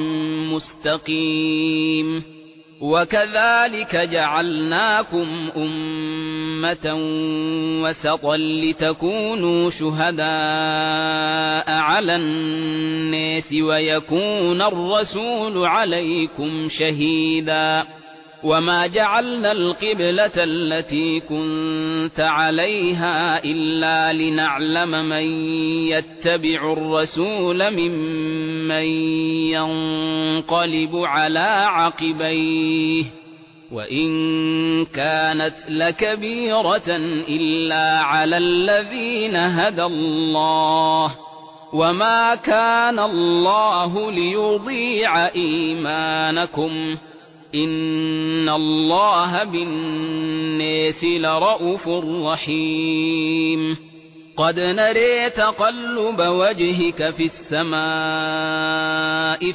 مستقيم وكذلك جعلناكم أمة وسطا لتكونوا شهداء على الناس ويكون الرسول عليكم شهيدا وما جعلنا القبلة التي كنت عليها إلا لنعلم من يتبع الرسول ممن ينقلب على عقبيه وإن كانت لكبيرة إلا على الذين هدى الله وما كان الله ليضيع إيمانكم إن الله بالناس لرءوف رحيم قد نري تقلب وجهك في السماء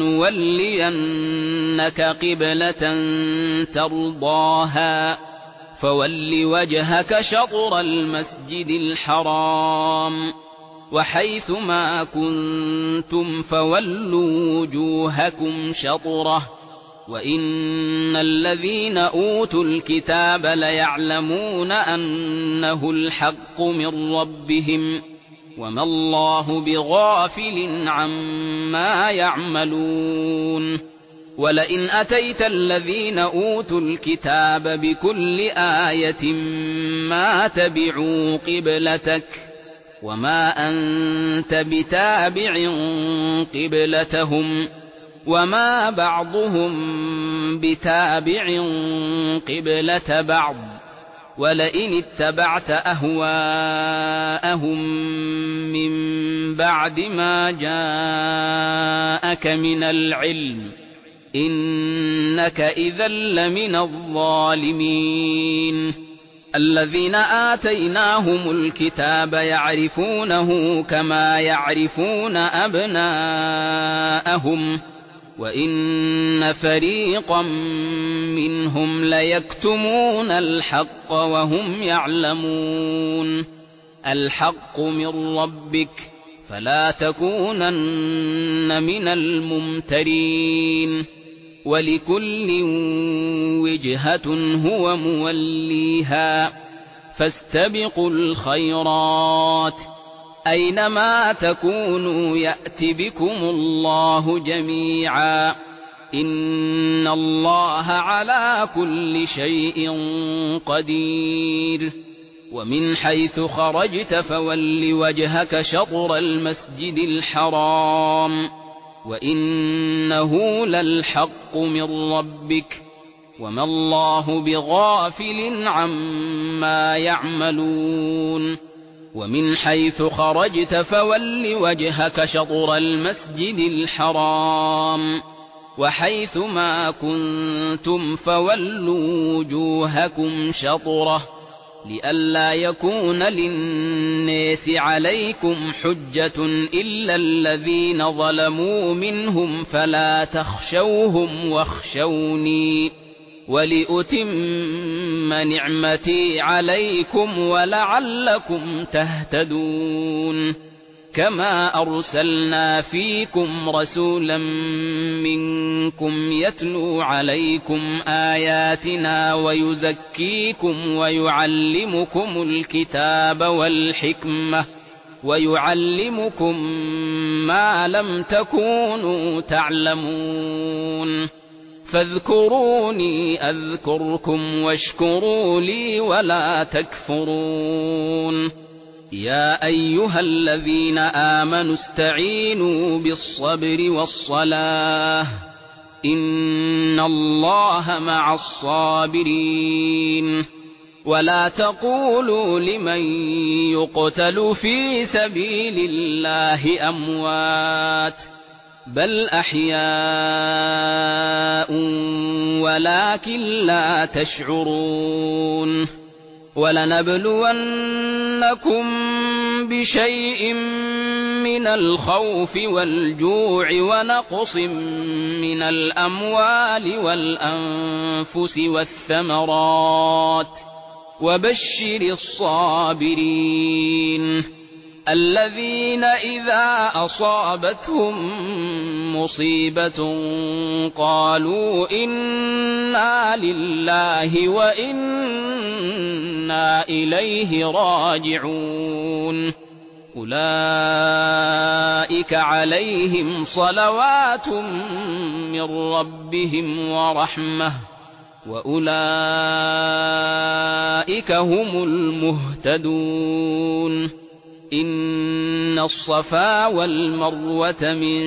فلنولينك قبلة ترضاها فول وجهك شطر المسجد الحرام وحيث ما كنتم فولوا وجوهكم شطره وإن الذين أوتوا الكتاب ليعلمون أنه الحق من ربهم وما الله بغافل عما يعملون ولئن أتيت الذين أوتوا الكتاب بكل آية ما تبعوا قبلتك وما أنت بتابع قبلتهم وما بعضهم بتابع قبلة بعض ولئن اتبعت أهواءهم من بعد ما جاءك من العلم إنك إذا لمن الظالمين الذين آتيناهم الكتاب يعرفونه كما يعرفون أبناءهم وإن فريقا منهم ليكتمون الحق وهم يعلمون الحق من ربك فلا تكونن من الممترين ولكل وجهة هو موليها فاستبقوا الخيرات أينما تكونوا يأت بكم الله جميعا إن الله على كل شيء قدير ومن حيث خرجت فول وجهك شطر المسجد الحرام وإنه للحق من ربك وما الله بغافل عما يعملون ومن حيث خرجت فول وجهك شطر المسجد الحرام وحيث ما كنتم فولوا وجوهكم شطره لئلا يكون للناس عليكم حجة إلا الذين ظلموا منهم فلا تخشوهم واخشوني ولأتم نعمتي عليكم ولعلكم تهتدون كما أرسلنا فيكم رسولا منكم يتلو عليكم آياتنا ويزكيكم ويعلمكم الكتاب والحكمة ويعلمكم ما لم تكونوا تعلمون فاذكروني أذكركم واشكروا لي ولا تكفرون يا أيها الذين آمنوا استعينوا بالصبر والصلاة إن الله مع الصابرين ولا تقولوا لمن يقتل في سبيل الله أموات بل أحياء ولكن لا تشعرون ولنبلونكم بشيء من الخوف والجوع ونقص من الأموال والأنفس والثمرات وبشر الصابرين الذين إذا أصابتهم مصيبة قالوا إنا لله وإنا إليه راجعون أولئك عليهم صلوات من ربهم ورحمة وأولئك هم المهتدون إن الصفا والمروة من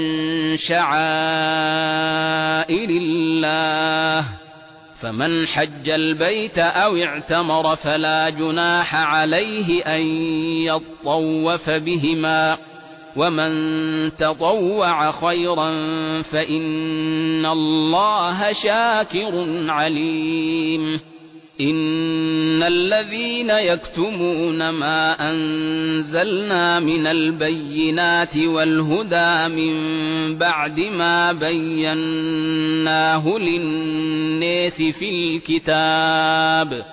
شعائر الله فمن حج البيت أو اعتمر فلا جناح عليه أن يطوف بهما ومن تطوع خيرا فإن الله شاكر عليم إن الذين يكتمون ما أنزلنا من البينات والهدى من بعد ما بيناه للناس في الكتاب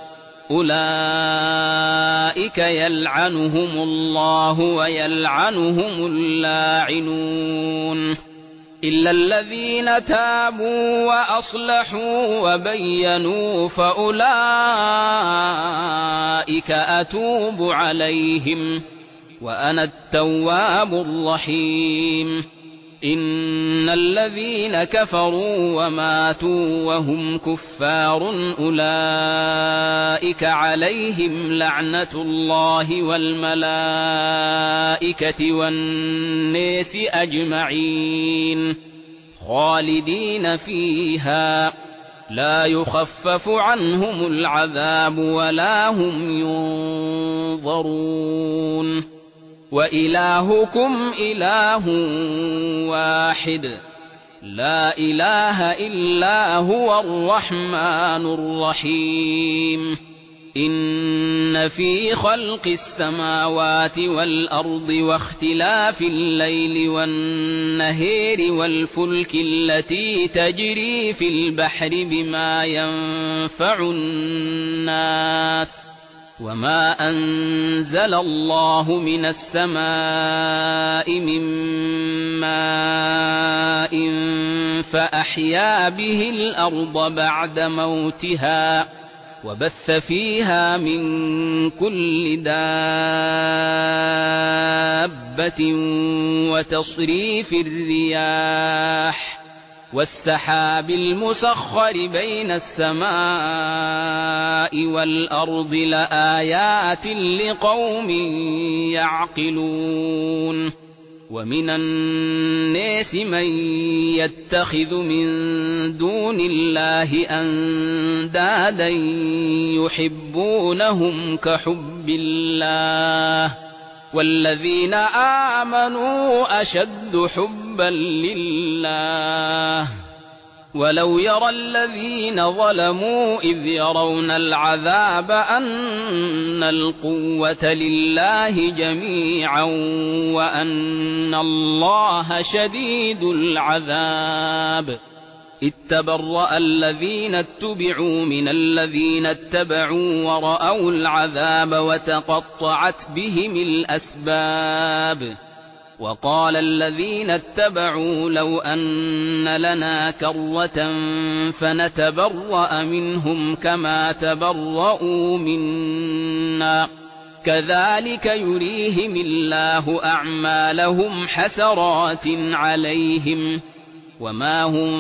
أولئك يلعنهم الله ويلعنهم اللاعنون إلا الذين تابوا وأصلحوا وبينوا فأولئك أتوب عليهم وأنا التواب الرحيم إن الذين كفروا وماتوا وهم كفار أولئك عليهم لعنة الله والملائكة والناس أجمعين خالدين فيها لا يخفف عنهم العذاب ولا هم ينظرون وإلهكم إله واحد لا إله إلا هو الرحمن الرحيم إن في خلق السماوات والأرض واختلاف الليل والنهار والفلك التي تجري في البحر بما ينفع الناس وما أنزل الله من السماء من ماء فأحيا به الأرض بعد موتها وبث فيها من كل دابة وتصريف الرياح والسحاب المسخر بين السماء والأرض لآيات لقوم يعقلون ومن الناس من يتخذ من دون الله أندادا يحبونهم كحب الله والذين آمنوا أشد حبا لله ولو يرى الذين ظلموا إذ يرون العذاب أن القوة لله جميعا وأن الله شديد العذاب إذ تبرأ الذين اتبعوا من الذين اتبعوا ورأوا العذاب وتقطعت بهم الأسباب وقال الذين اتبعوا لو أن لنا كرة فنتبرأ منهم كما تبرؤوا منا كذلك يريهم الله أعمالهم حسرات عليهم وما هم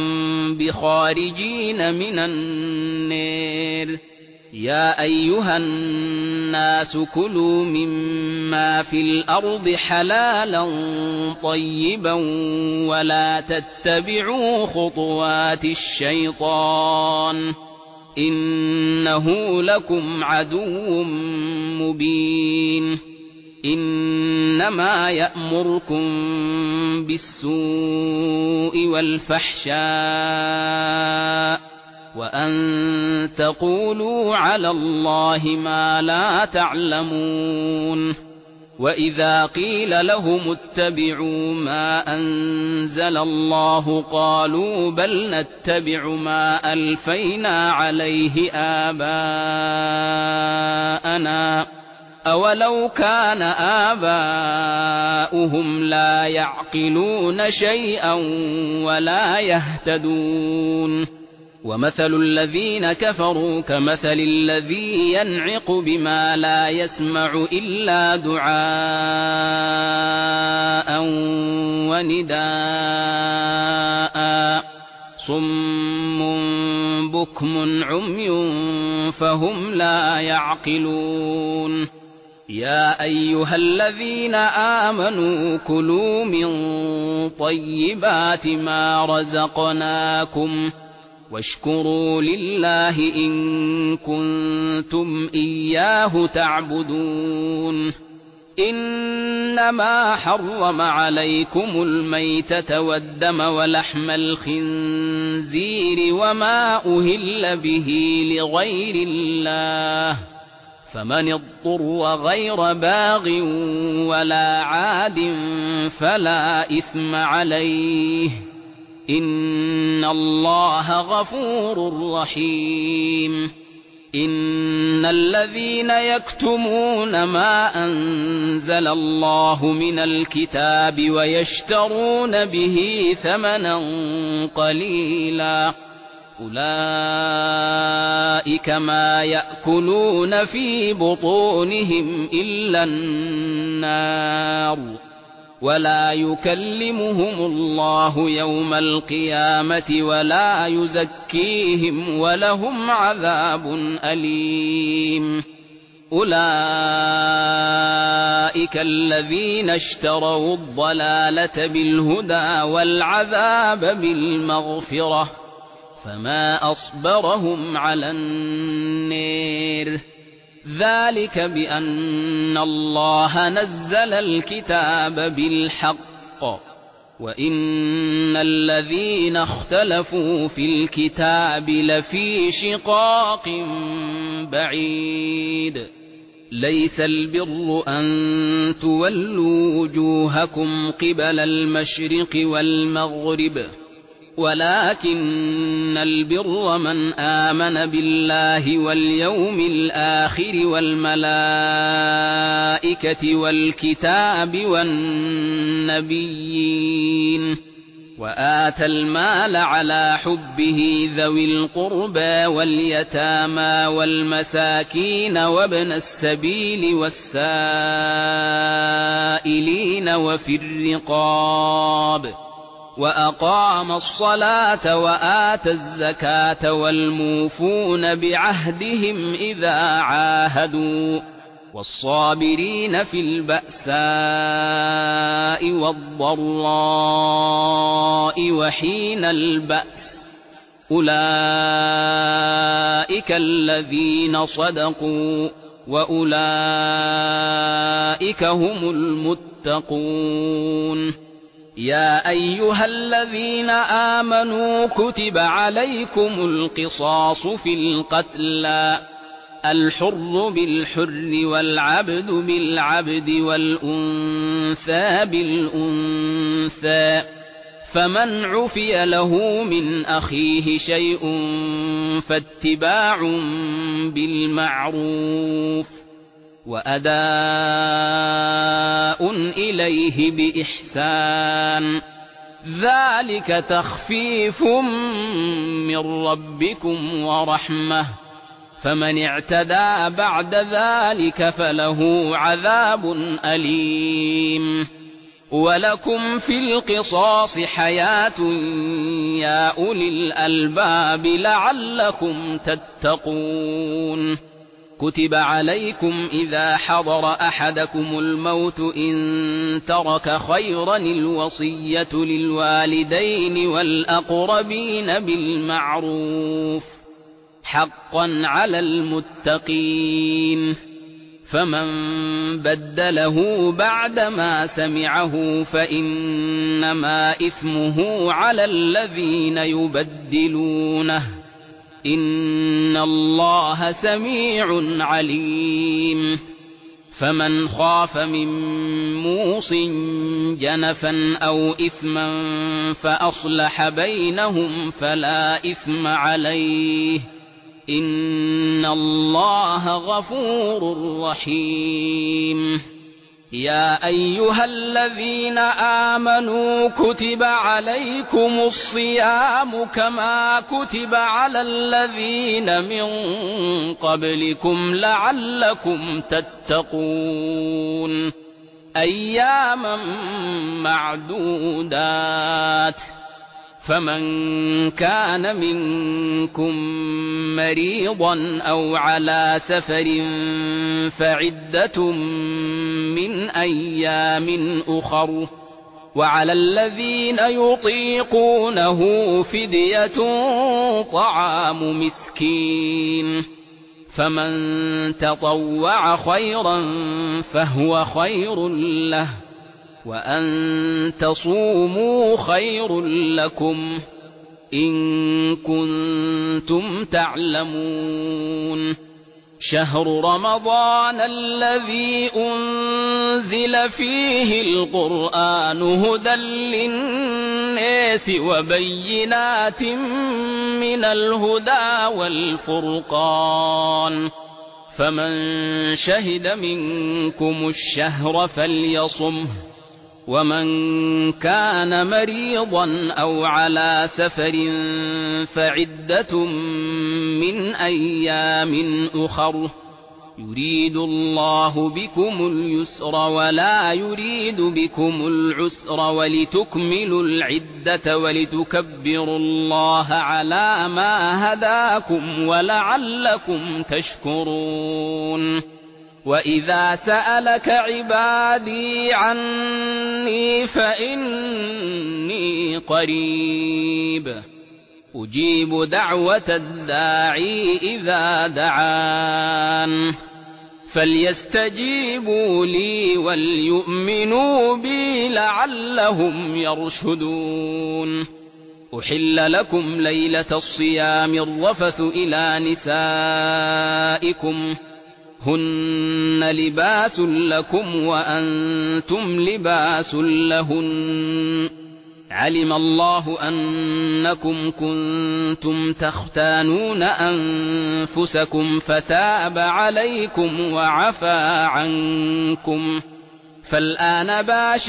بخارجين من النار يا أيها الناس كلوا مما في الأرض حلالا طيبا ولا تتبعوا خطوات الشيطان إنه لكم عدو مبين إنما يأمركم بالسوء والفحشاء وأن تقولوا على الله ما لا تعلمون وإذا قيل لهم اتبعوا ما أنزل الله قالوا بل نتبع ما ألفينا عليه آباءنا أولو كان آباؤهم لا يعقلون شيئا ولا يهتدون ومثل الذين كفروا كمثل الذي ينعق بما لا يسمع إلا دعاء ونداء صم بكم عمي فهم لا يعقلون يا أيها الذين آمنوا كلوا من طيبات ما رزقناكم واشكروا لله إن كنتم إياه تعبدون إنما حرم عليكم الميتة والدم ولحم الخنزير وما أهل به لغير الله فمن اضطر غير باغ ولا عاد فلا إثم عليه إن الله غفور رحيم إن الذين يكتمون ما أنزل الله من الكتاب ويشترون به ثمنا قليلا أولئك ما يأكلون في بطونهم إلا النار ولا يكلمهم الله يوم القيامة ولا يزكيهم ولهم عذاب أليم أولئك الذين اشتروا الضلالة بالهدى والعذاب بالمغفرة فما أصبرهم على النار ذلك بأن الله نزل الكتاب بالحق وإن الذين اختلفوا في الكتاب لفي شقاق بعيد ليس البر أن تولوا وجوهكم قبل المشرق والمغرب ولكن البر من آمن بالله واليوم الآخر والملائكة والكتاب والنبيين وآتى المال على حبه ذوي القربى واليتامى والمساكين وابن السبيل والسائلين وفي الرقاب وأقام الصلاة وآتى الزكاة والموفون بعهدهم إذا عاهدوا والصابرين في البأساء والضراء وحين البأس أولئك الذين صدقوا وأولئك هم المتقون. يا أيها الذين آمنوا كتب عليكم القصاص في القتلى الحر بالحر والعبد بالعبد والأنثى بالأنثى فمن عفي له من أخيه شيء فاتباع بالمعروف وأداء إليه بإحسان ذلك تخفيف من ربكم ورحمة فمن اعتدى بعد ذلك فله عذاب أليم. ولكم في القصاص حياة يا أولي الألباب لعلكم تتقون. كتب عليكم إذا حضر أحدكم الموت إن ترك خيرا الوصية للوالدين والأقربين بالمعروف حقا على المتقين فمن بدله بعدما سمعه فإنما إثمه على الذين يبدلونه إن الله سميع عليم. فمن خاف من موص جنفا أو إثما فأصلح بينهم فلا إثم عليه إن الله غفور رحيم. يا أيها الذين آمنوا كتب عليكم الصيام كما كتب على الذين من قبلكم لعلكم تتقون أياما معدودات فمن كان منكم مريضا أو على سفر فعدة من أيام أخر وعلى الذين يطيقونه فدية طعام مسكين فمن تطوع خيرا فهو خير له وأن تصوموا خير لكم إن كنتم تعلمون. شهر رمضان الذي أنزل فيه القرآن هدى للناس وبينات من الهدى والفرقان فمن شهد منكم الشهر فليصمه ومن كان مريضا أو على سفر فعدة من أيام أخر يريد الله بكم اليسر ولا يريد بكم العسر ولتكملوا العدة ولتكبروا الله على ما هداكم ولعلكم تشكرون. وإذا سألك عبادي عني فإني قريب أجيب دعوة الداعي إذا دعان فليستجيبوا لي وليؤمنوا بي لعلهم يرشدون. أحل لكم ليلة الصيام الرفث إلى نسائكم هن لباس لكم وأنتم لباس لهن علم الله أنكم كنتم تختانون أنفسكم فتاب عليكم وعفى عنكم، فالآن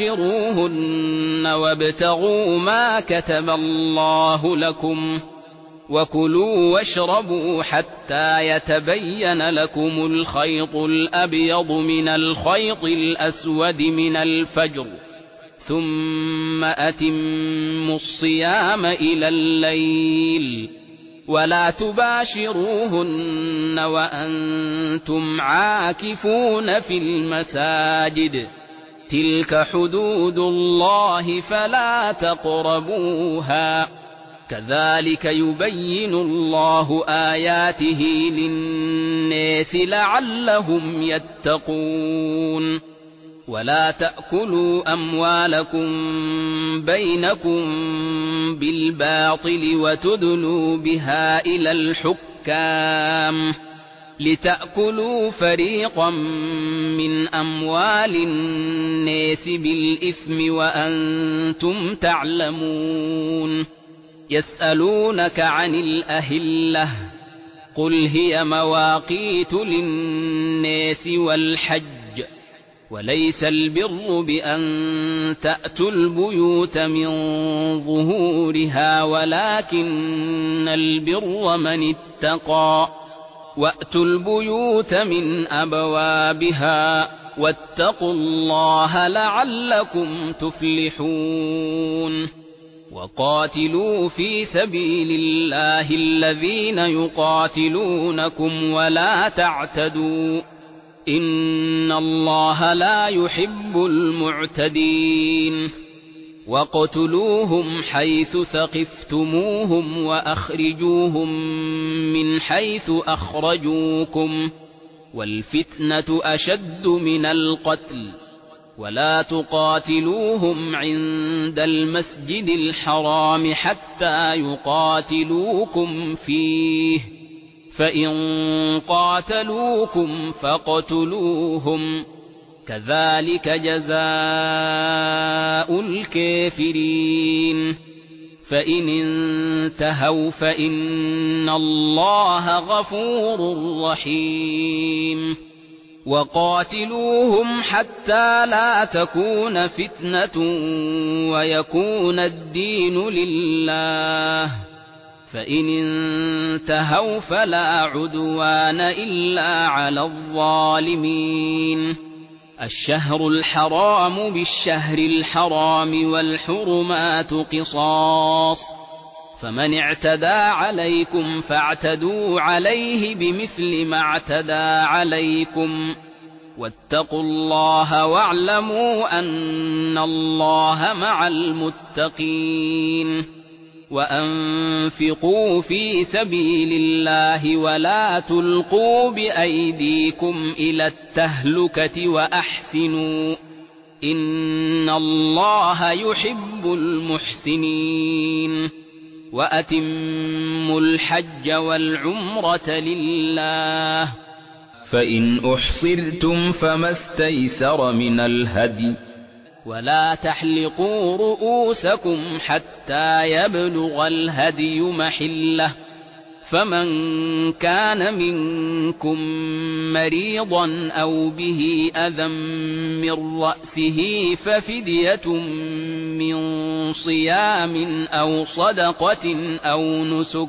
باشروهن وابتغوا ما كتب الله لكم، وكلوا واشربوا حتى يتبين لكم الخيط الأبيض من الخيط الأسود من الفجر، ثم أتموا الصيام إلى الليل، ولا تباشروهن وأنتم عاكفون في المساجد، تلك حدود الله فلا تقربوها، كذلك يبين الله آياته للناس لعلهم يتقون. ولا تأكلوا أموالكم بينكم بالباطل وتدلوا بها إلى الحكام لتأكلوا فريقا من أموال الناس بالإثم وأنتم تعلمون. يسألونك عن الأهلة قل هي مواقيت للناس والحج، وليس البر بأن تأتوا البيوت من ظهورها ولكن البر من اتقى، وأتوا البيوت من أبوابها واتقوا الله لعلكم تفلحون. وقاتلوا في سبيل الله الذين يقاتلونكم ولا تعتدوا، إن الله لا يحب المعتدين. واقتلوهم حيث ثقفتموهم وأخرجوهم من حيث أخرجوكم، والفتنة أشد من القتل، ولا تقاتلوهم عند المسجد الحرام حتى يقاتلوكم فيه، فإن قاتلوكم فاقتلوهم، كذلك جزاء الكافرين. فإن انتهوا فإن الله غفور رحيم. وقاتلوهم حتى لا تكون فتنة ويكون الدين لله، فإن انتهوا فلا عدوان إلا على الظالمين. الشهر الحرام بالشهر الحرام والحرمات قصاص، فمن اعتدى عليكم فاعتدوا عليه بمثل ما اعتدى عليكم، واتقوا الله واعلموا أن الله مع المتقين. وأنفقوا في سبيل الله ولا تلقوا بأيديكم إلى التهلكة وأحسنوا إن الله يحب المحسنين. وأتموا الحج والعمرة لله، فإن أحصرتم فما استيسر من الهدي، ولا تحلقوا رؤوسكم حتى يبلغ الهدي محله، فمن كان منكم مريضا أو به أذى من رأسه ففدية من صيام أو صدقة أو نسك،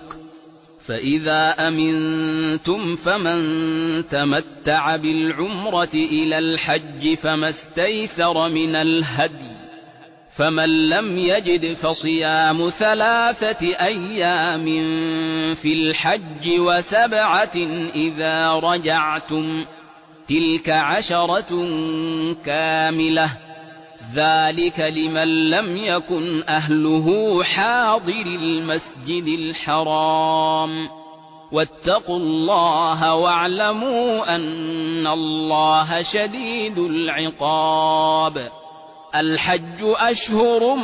فإذا أمنتم فمن تمتع بالعمرة إلى الحج فما استيسر من الهدي، فمن لم يجد فصيام 3 أيام في الحج و7 إذا رجعتم، تلك 10 كاملة، ذلك لمن لم يكن أهله حاضر المسجد الحرام. واتقوا الله واعلموا أن الله شديد العقاب. الحج أشهر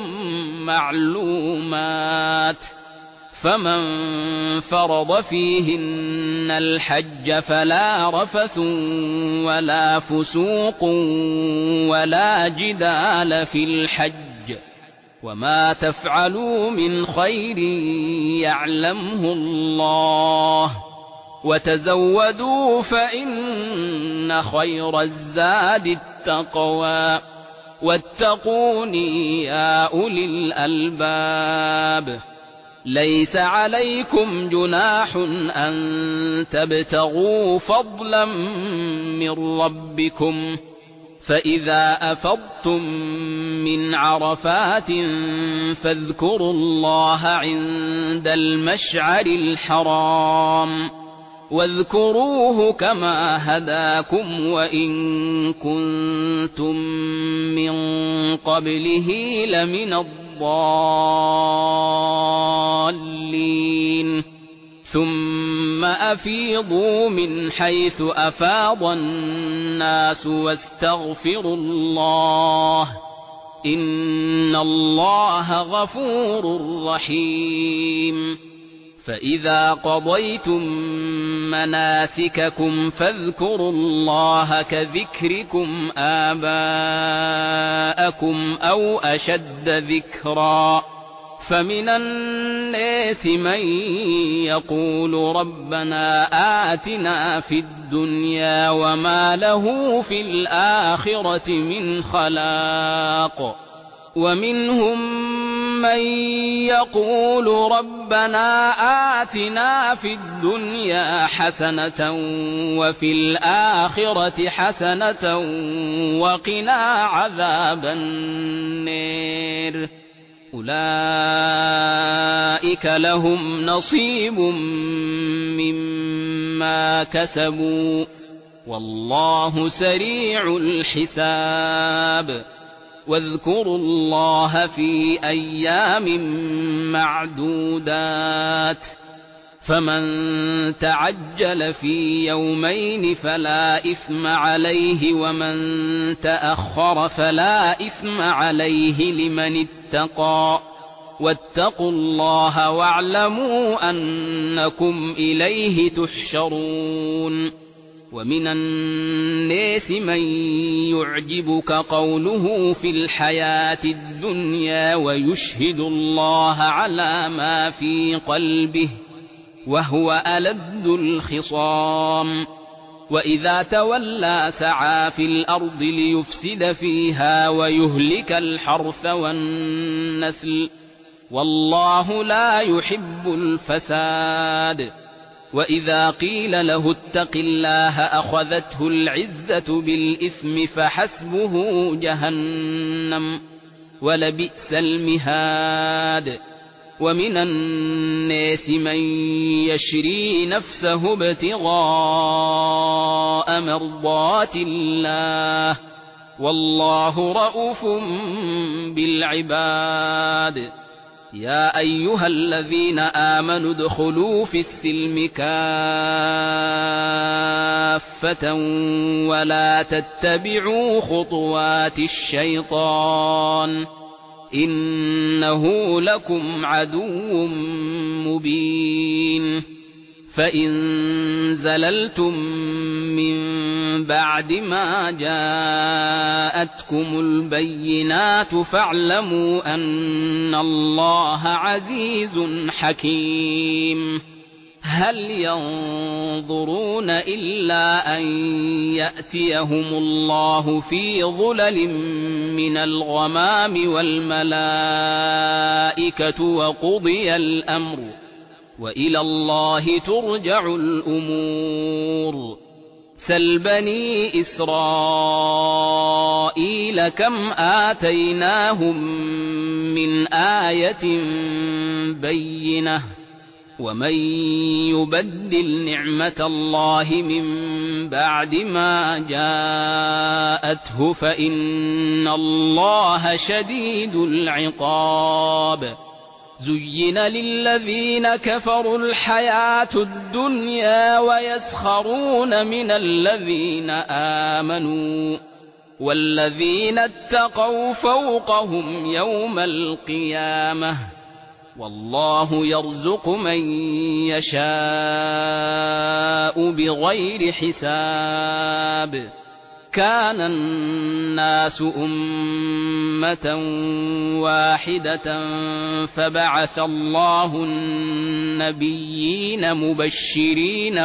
معلومات، فمن فرض فيهن الحج فلا رفث ولا فسوق ولا جدال في الحج، وما تفعلوا من خير يعلمه الله وتزودوا فإن خير الزاد التقوى واتقوني يا أولي الألباب ليس عليكم جناح أن تبتغوا فضلا من ربكم فإذا أفضتم من عرفات فاذكروا الله عند المشعر الحرام واذكروه كما هداكم وإن كنتم من قبله لمن الضالين ثم أفيضوا من حيث أفاض الناس واستغفروا الله إن الله غفور رحيم فإذا قضيتم مناسككم فاذكروا الله كذكركم آباءكم أو أشد ذكرا فمن الناس من يقول ربنا آتنا في الدنيا وما له في الآخرة من خلاق ومنهم من يقول ربنا آتنا في الدنيا حسنة وفي الآخرة حسنة وقنا عذاب النار أولئك لهم نصيب مما كسبوا والله سريع الحساب واذكروا الله في أيام معدودات فمن تعجل في يومين فلا إثم عليه ومن تأخر فلا إثم عليه لمن اتقى واتقوا الله واعلموا أنكم إليه تحشرون ومن الناس من يعجبك قوله في الحياة الدنيا ويشهد الله على ما في قلبه وهو ألد الخصام وإذا تولى سعى في الأرض ليفسد فيها ويهلك الحرث والنسل والله لا يحب الفساد وإذا قيل له اتق الله أخذته العزة بالإثم فحسبه جهنم ولبئس المهاد ومن الناس من يشري نفسه ابتغاء مرضات الله والله رؤوف بالعباد يا أيها الذين آمنوا ادخلوا في السلم كافة ولا تتبعوا خطوات الشيطان إنه لكم عدو مبين فإن زللتم من بعد ما جاءتكم البينات فاعلموا أن الله عزيز حكيم هل ينظرون إلا أن يأتيهم الله في ظلل من الغمام والملائكة وقضي الأمر وإلى الله ترجع الأمور سل بني إسرائيل كم آتيناهم من آية بينة ومن يبدل نعمة الله من بعد ما جاءته فإن الله شديد العقاب زين للذين كفروا الحياة الدنيا ويسخرون من الذين آمنوا والذين اتقوا فوقهم يوم القيامة والله يرزق من يشاء بغير حساب كان الناس أمة واحدة فبعث الله النبيين مبشرين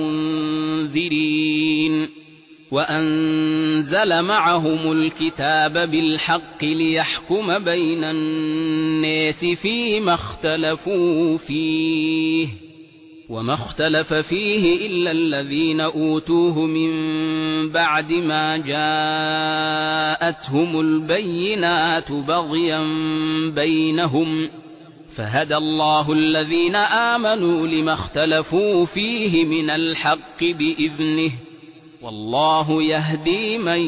ومنذرين وأنزل معهم الكتاب بالحق ليحكم بين الناس فيما اختلفوا فيه وما اختلف فيه إلا الذين أوتوه من بعد ما جاءتهم البينات بغيا بينهم فهدى الله الذين آمنوا لما اختلفوا فيه من الحق بإذنه والله يهدي من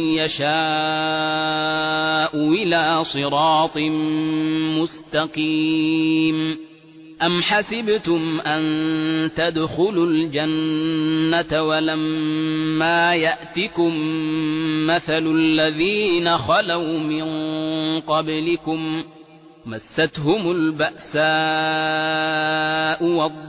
يشاء إلى صراط مستقيم أم حسبتم أن تدخلوا الجنة ولما يأتكم مثل الذين خلوا من قبلكم مستهم البأساء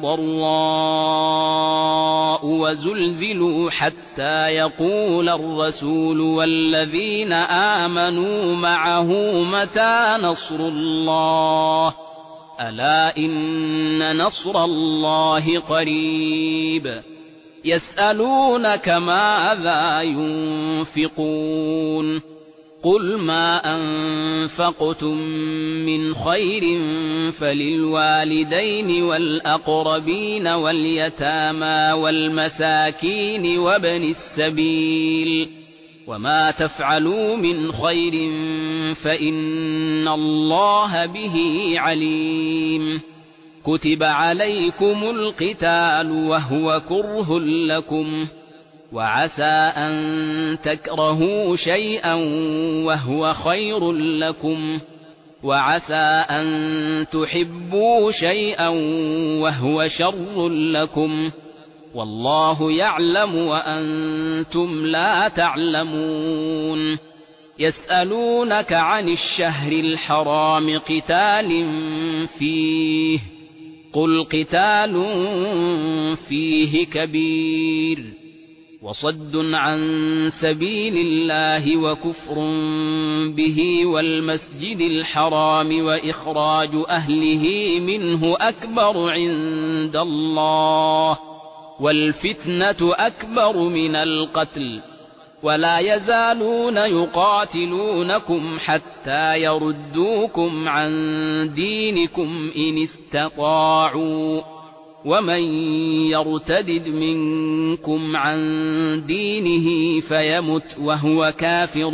والضراء وزلزلوا حتى يقول الرسول والذين آمنوا معه متى نصر الله ألا إن نصر الله قريب يسألونك ماذا ينفقون قل ما أنفقتم من خير فللوالدين والأقربين واليتامى والمساكين وابن السبيل وما تفعلوا من خير فإن الله به عليم كتب عليكم القتال وهو كره لكم وعسى أن تكرهوا شيئا وهو خير لكم وعسى أن تحبوا شيئا وهو شر لكم والله يعلم وأنتم لا تعلمون يسألونك عن الشهر الحرام قتال فيه قل قتال فيه كبير وصد عن سبيل الله وكفر به والمسجد الحرام وإخراج أهله منه أكبر عند الله والفتنة أكبر من القتل ولا يزالون يقاتلونكم حتى يردوكم عن دينكم إن استطاعوا ومن يرتدد منكم عن دينه فيمت وهو كافر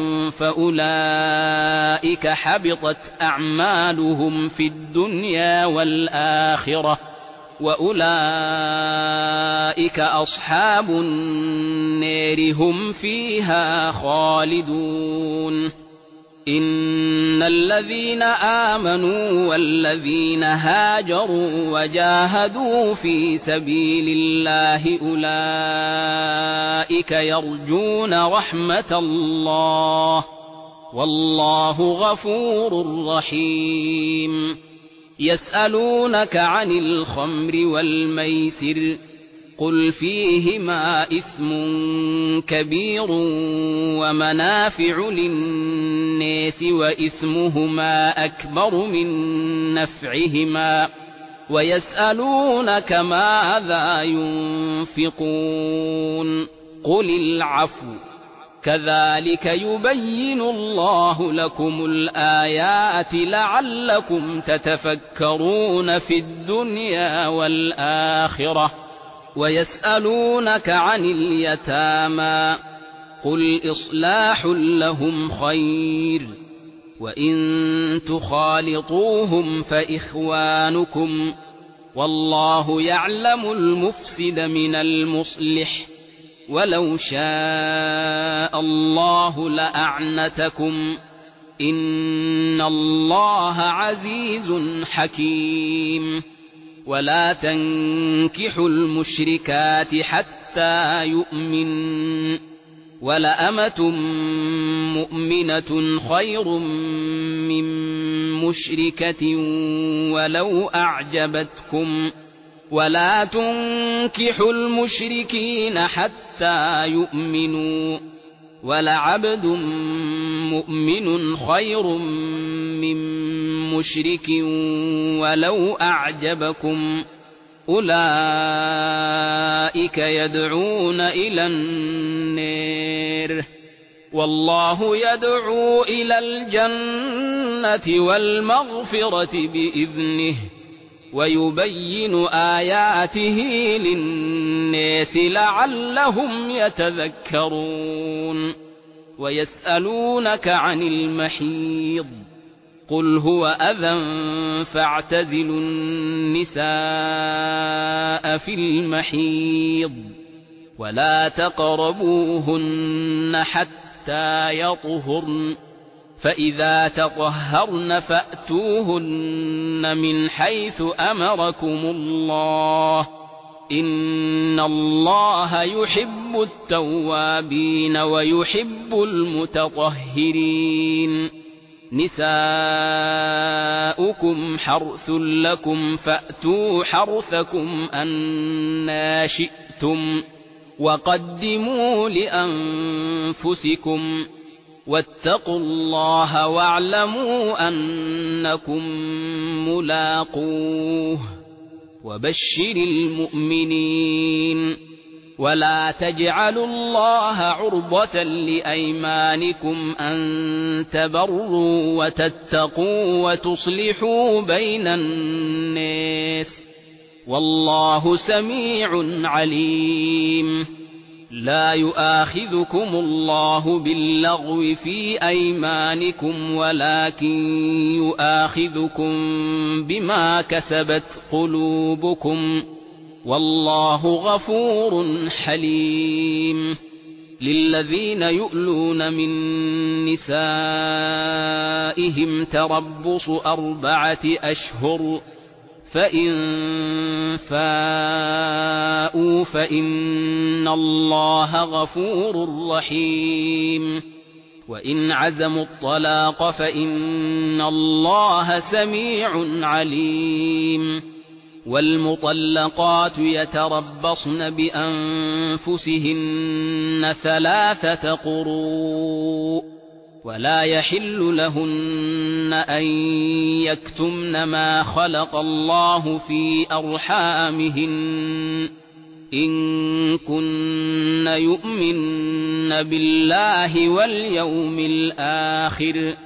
فأولئك حبطت أعمالهم في الدنيا والآخرة وأولئك أصحاب النار هم فيها خالدون إن الذين آمنوا والذين هاجروا وجاهدوا في سبيل الله أولئك يرجون رحمة الله والله غفور رحيم يسألونك عن الخمر والميسر قل فيهما إثم كبير ومنافع للناس وإثمهما أكبر من نفعهما ويسألونك ماذا ينفقون قل العفو كذلك يبين الله لكم الآيات لعلكم تتفكرون في الدنيا والآخرة ويسألونك عن اليتامى قل إصلاح لهم خير وإن تخالطوهم فإخوانكم والله يعلم المفسد من المصلح ولو شاء الله لأعنتكم إن الله عزيز حكيم ولا تنكحوا المشركات حتى يؤمن ولأمة مؤمنة خير من مشركة ولو أعجبتكم ولا تنكحوا المشركين حتى يؤمنوا ولعبد مؤمن خير من مشرك ولو أعجبكم أولئك يدعون إلى النار والله يدعو إلى الجنة والمغفرة بإذنه ويبين آياته للناس لعلهم يتذكرون ويسألونك عن المحيض قل هو أذى فاعتزلوا النساء في المحيض ولا تقربوهن حتى يطهرن فإذا تطهرن فأتوهن من حيث أمركم الله إن الله يحب التوابين ويحب المتطهرين نساؤكم حرث لكم فأتوا حرثكم أنى شئتم وقدموا لأنفسكم واتقوا الله واعلموا أنكم ملاقوه وبشر المؤمنين ولا تجعلوا الله عرضة لأيمانكم أن تبروا وتتقوا وتصلحوا بين الناس والله سميع عليم لا يؤاخذكم الله باللغو في أيمانكم ولكن يؤاخذكم بما كسبت قلوبكم والله غفور حليم للذين يؤلون من نسائهم تربص 4 أشهر فإن فاءوا فإن الله غفور رحيم وإن عزموا الطلاق فإن الله سميع عليم والمطلقات يتربصن بأنفسهن 3 قروء ولا يحل لهن أن يكتمن ما خلق الله في أرحامهن إن كن يؤمن بالله واليوم الآخر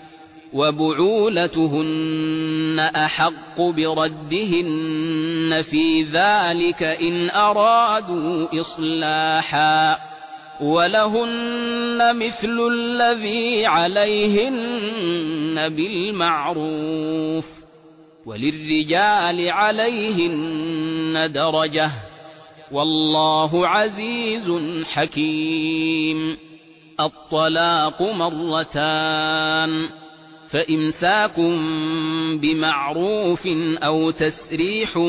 وبعولتهن أحق بردهن في ذلك إن أرادوا إصلاحا ولهن مثل الذي عليهن بالمعروف وللرجال عليهن درجة والله عزيز حكيم الطلاق 2 فإمساك بمعروف أو تسريح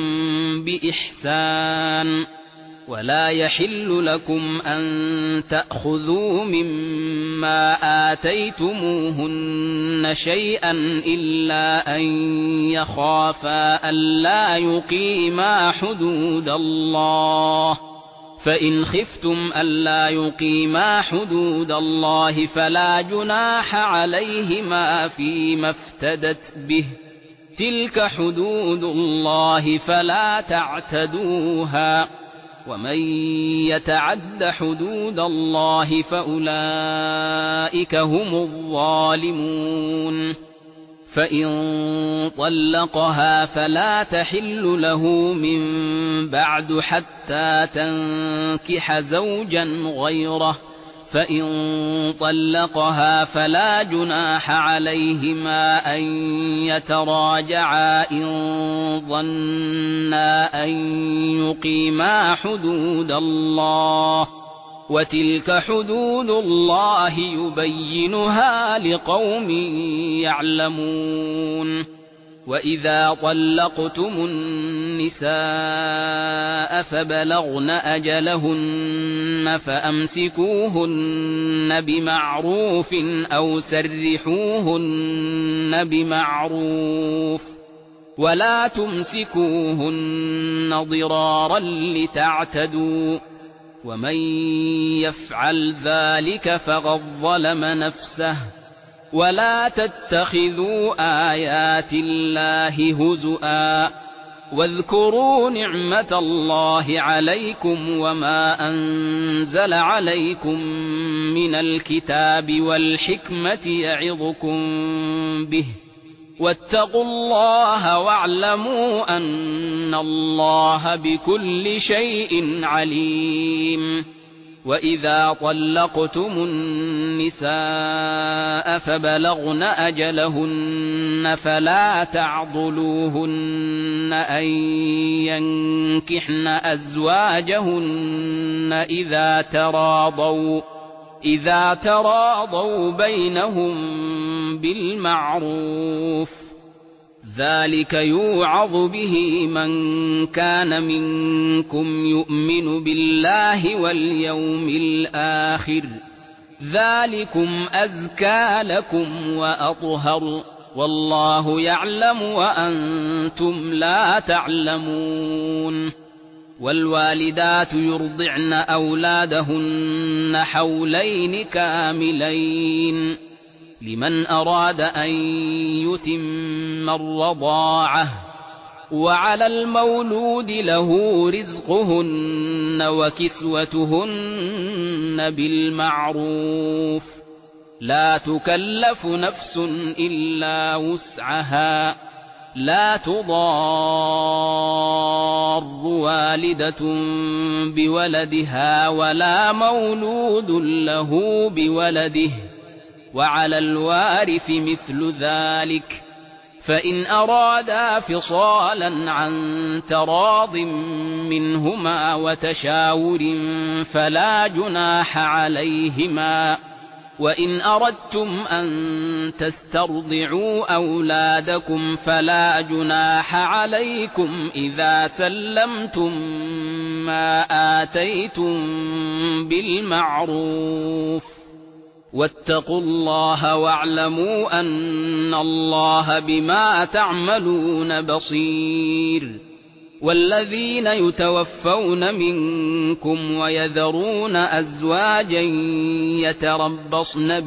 بإحسان ولا يحل لكم أن تأخذوا مما آتيتموهن شيئا إلا أن يخافا ألا يقيما حدود الله فإن خفتم ألا يقيما حدود الله فلا جناح عليهما فيما افتدت به تلك حدود الله فلا تعتدوها ومن يتعد حدود الله فأولئك هم الظالمون فإن طلقها فلا تحل له من بعد حتى تنكح زوجا غيره فإن طلقها فلا جناح عليهما أن يتراجعا إن ظنا أن يقيما حدود الله وتلك حدود الله يبينها لقوم يعلمون وإذا طلقتم النساء فبلغن أجلهن فأمسكوهن بمعروف أو سرحوهن بمعروف ولا تمسكوهن ضرارا لتعتدوا ومن يفعل ذلك فقد ظلم نفسه. ولا تتخذوا آيات الله هزؤا واذكروا نعمة الله عليكم وما أنزل عليكم من الكتاب والحكمة يعظكم به واتقوا الله واعلموا أن الله بكل شيء عليم. وإذا طلقتم النساء فبلغن أجلهن فلا تعضلوهن أن ينكحن أزواجهن إذا تراضوا بينهم بالمعروف، ذلك يوعظ به من كان منكم يؤمن بالله واليوم الآخر، ذلكم أزكى لكم وأطهر، والله يعلم وأنتم لا تعلمون. والوالدات يرضعن أولادهن حولين كاملين لمن أراد أن يتم الرضاعة، وعلى المولود له رزقهن وكسوتهن بالمعروف، لا تكلف نفس إلا وسعها، لا تضار والدة بولدها ولا مولود له بولده، وعلى الوارث مثل ذلك، فإن أرادا فصالا عن تراض منهما وتشاور فلا جناح عليهما. وإن أردتم أن تسترضعوا أولادكم فلا جناح عليكم إذا سلمتم ما آتيتم بالمعروف، واتقوا الله واعلموا أن الله بما تعملون بصير. والذين يتوفون منكم ويذرون أزواجا يتربصن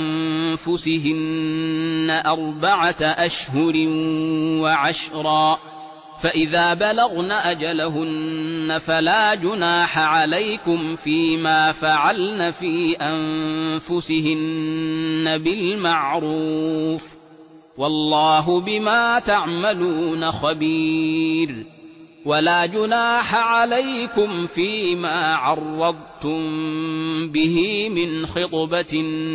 بأنفسهن 4 أشهر وعشرا، فإذا بلغن أجلهن فلا جناح عليكم فيما فعلن في أنفسهن بالمعروف، والله بما تعملون خبير. ولا جناح عليكم فيما عرضتم به من خطبة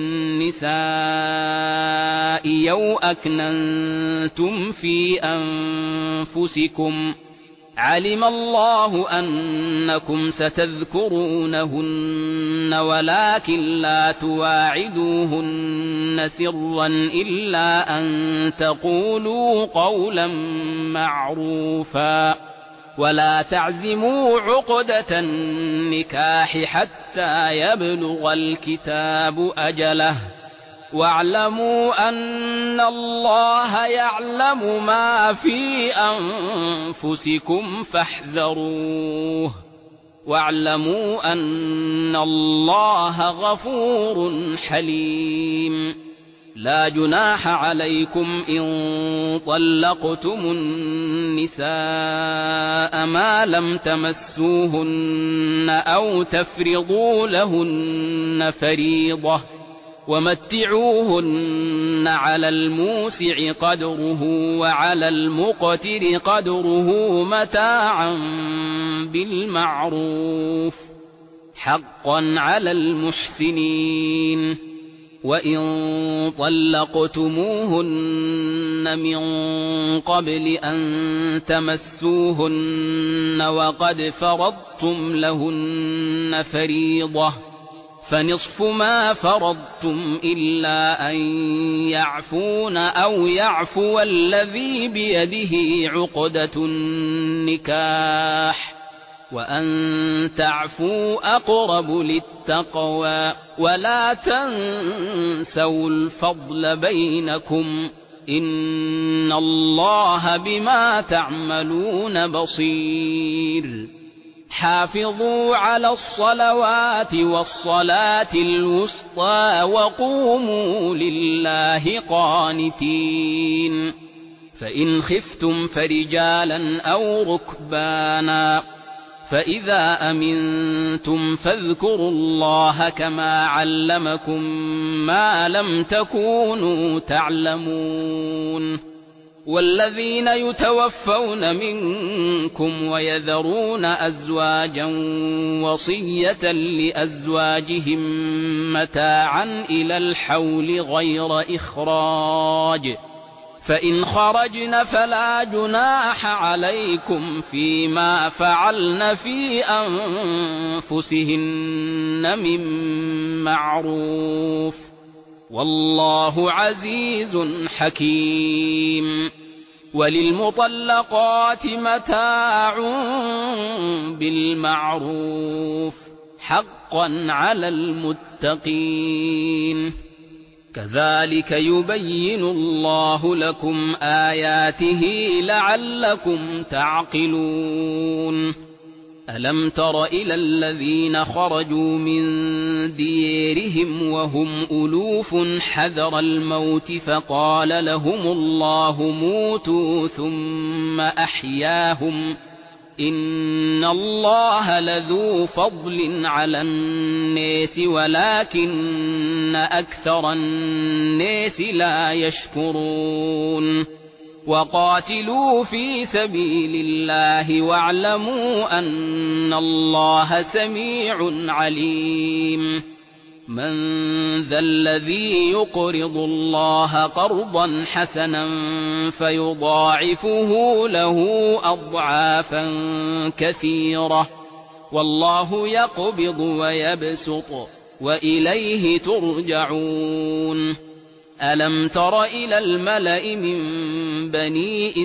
النساء أو أكننتم في أنفسكم، علم الله أنكم ستذكرونهن ولكن لا تواعدوهن سرا إلا أن تقولوا قولا معروفا، ولا تعزموا عقدة النكاح حتى يبلغ الكتاب أجله، واعلموا أن الله يعلم ما في أنفسكم فاحذروه، واعلموا أن الله غفور حليم. لا جناح عليكم إن طلقتم النساء ما لم تمسوهن أو تفرضوا لهن فريضة، ومتعوهن على الموسع قدره وعلى المقتر قدره متاعا بالمعروف، حقا على المحسنين. وإن طلقتموهن من قبل أن تمسوهن وقد فرضتم لهن فريضة فنصف ما فرضتم إلا أن يعفون أو يعفو الذي بيده عقدة النكاح، وأن تعفوا أقرب للتقوى، ولا تنسوا الفضل بينكم، إن الله بما تعملون بصير. حافظوا على الصلوات والصلاة الوسطى وقوموا لله قانتين فإن خفتم فرجالا أو ركبانا فإذا أمنتم فاذكروا الله كما علمكم ما لم تكونوا تعلمون والذين يتوفون منكم ويذرون أزواجا وصية لأزواجهم متاعا إلى الحول غير إخراج فإن خرجن فلا جناح عليكم فيما فعلن في أنفسهن من معروف والله عزيز حكيم وللمطلقات متاع بالمعروف حقا على المتقين كذلك يبين الله لكم آياته لعلكم تعقلون ألم تر إلى الذين خرجوا من ديرهم وهم ألوف حذر الموت فقال لهم الله موتوا ثم أحياهم إن الله لذو فضل على الناس ولكن أكثر الناس لا يشكرون وقاتلوا في سبيل الله واعلموا أن الله سميع عليم من ذا الذي يقرض الله قرضا حسنا فيضاعفه له أضعافا كثيرة والله يقبض ويبسط وإليه ترجعون ألم تر إلى الملأ من بني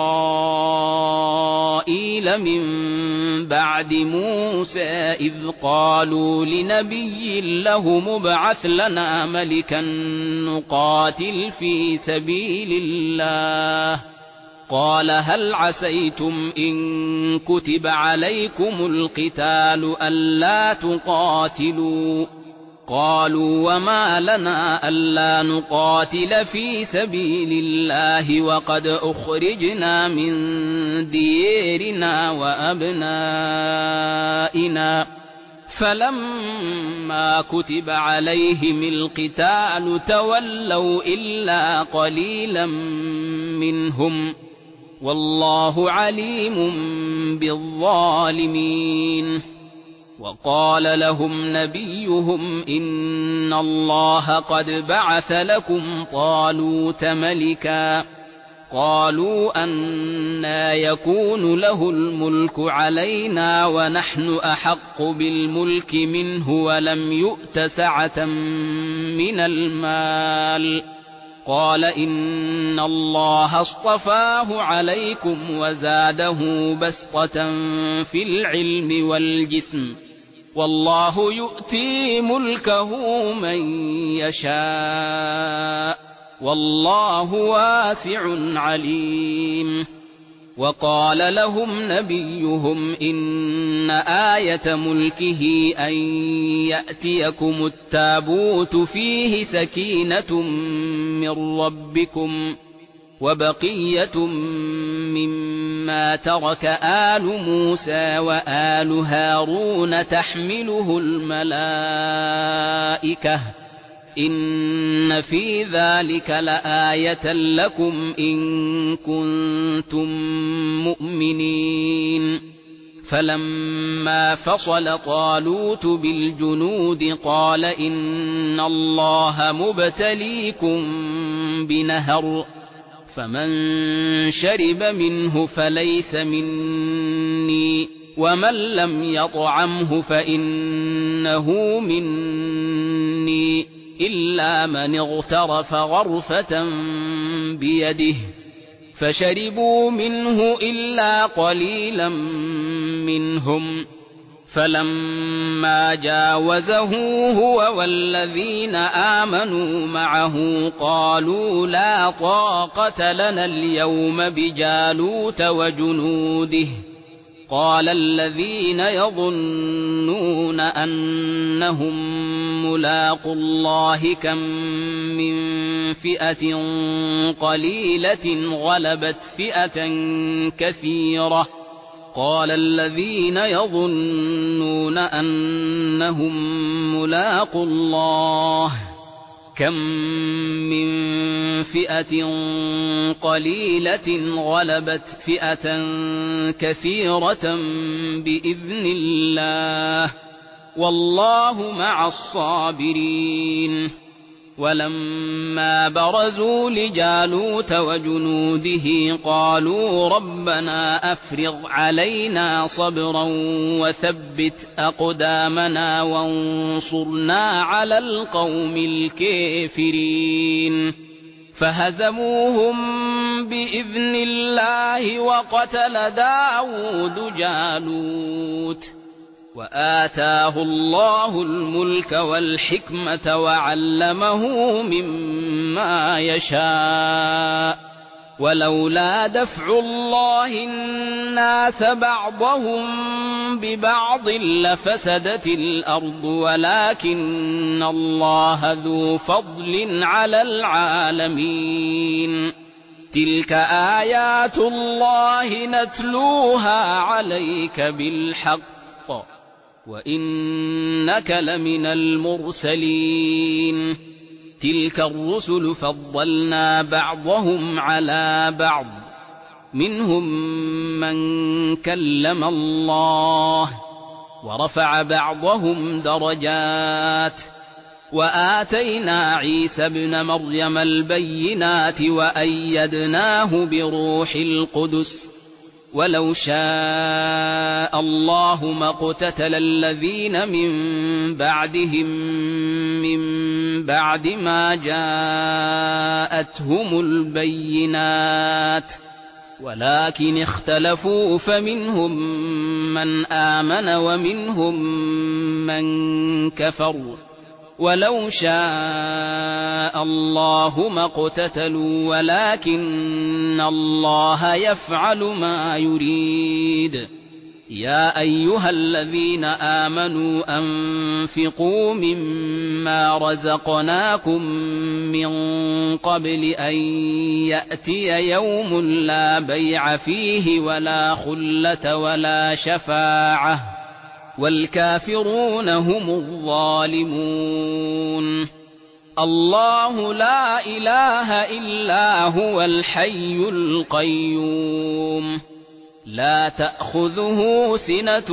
إسرائيل من بعد موسى إذ قالوا لنبي له مبعث لنا ملكا نقاتل في سبيل الله قال هل عسيتم إن كتب عليكم القتال ألا تقاتلوا قالوا وما لنا ألا نقاتل في سبيل الله وقد أخرجنا من ديارنا وأبنائنا فلما كتب عليهم القتال تولوا إلا قليلا منهم والله عليم بالظالمين وقال لهم نبيهم إن الله قد بعث لكم طالوت ملكا قالوا أنى يكون له الملك علينا ونحن أحق بالملك منه ولم يؤت سعة من المال قال إن الله اصطفاه عليكم وزاده بسطة في العلم والجسم والله يؤتي ملكه من يشاء والله واسع عليم وقال لهم نبيهم إن آية ملكه أن يأتيكم التابوت فيه سكينة من ربكم وبقية مما ترك آل موسى وآل هارون تحمله الملائكة إن في ذلك لآية لكم إن كنتم مؤمنين فلما فصل طالوت بالجنود قال إن الله مبتليكم بنهر فمن شرب منه فليس مني ومن لم يطعمه فإنه مني إلا من اغترف غرفة بيده فشربوا منه إلا قليلا منهم فلما جاوزه هو والذين آمنوا معه قالوا لا طاقة لنا اليوم بجالوت وجنوده قال الذين يظنون أنهم ملاقو الله كم من فئة قليلة غلبت فئة كثيرة قال الذين يظنون أنهم ملاقو الله كم من فئة قليلة غلبت فئة كثيرة بإذن الله والله مع الصابرين ولما برزوا لجالوت وجنوده قالوا ربنا أفرغ علينا صبرا وثبت أقدامنا وانصرنا على القوم الكافرين فهزموهم بإذن الله وقتل داود جالوت وآتاه الله الملك والحكمة وعلمه مما يشاء ولولا دفع الله الناس بعضهم ببعض لفسدت الأرض ولكن الله ذو فضل على العالمين تلك آيات الله نتلوها عليك بالحق وإنك لمن المرسلين تلك الرسل فضلنا بعضهم على بعض منهم من كلم الله ورفع بعضهم درجات وآتينا عيسى ابن مريم البينات وأيدناه بروح القدس ولو شاء الله ما اقتتل الذين من بعدهم من بعد ما جاءتهم البينات ولكن اختلفوا فمنهم من آمن ومنهم من كفر ولو شاء الله ما اقتتلوا ولكن الله يفعل ما يريد يا أيها الذين آمنوا أنفقوا مما رزقناكم من قبل أن يأتي يوم لا بيع فيه ولا خلة ولا شفاعة والكافرون هم الظالمون الله لا إله إلا هو الحي القيوم لا تأخذه سنة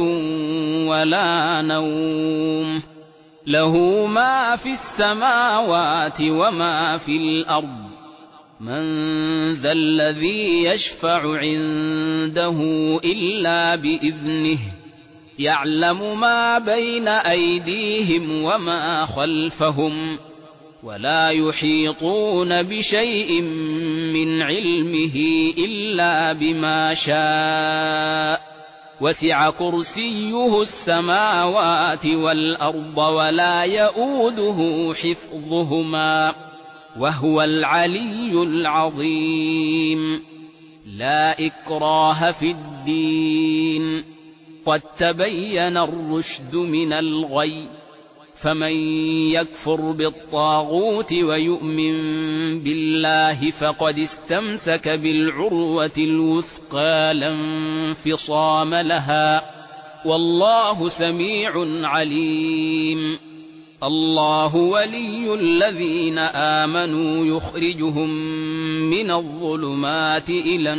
ولا نوم له ما في السماوات وما في الأرض من ذا الذي يشفع عنده إلا بإذنه يعلم ما بين أيديهم وما خلفهم ولا يحيطون بشيء من علمه إلا بما شاء وسع كرسيه السماوات والأرض ولا يؤوده حفظهما وهو العلي العظيم لا إكراه في الدين قد تبين الرشد من الغي فمن يكفر بالطاغوت ويؤمن بالله فقد استمسك بالعروة الوثقى لا انفصام لها والله سميع عليم الله ولي الذين آمنوا يخرجهم من الظلمات إلى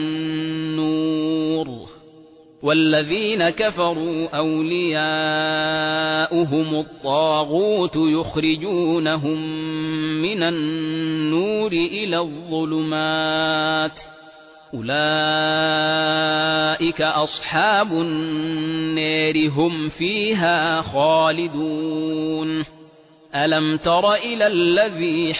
النور والذين كفروا أولياؤهم الطاغوت يخرجونهم من النور إلى الظلمات أولئك أصحاب النار هم فيها خالدون ألم تر إلى الذي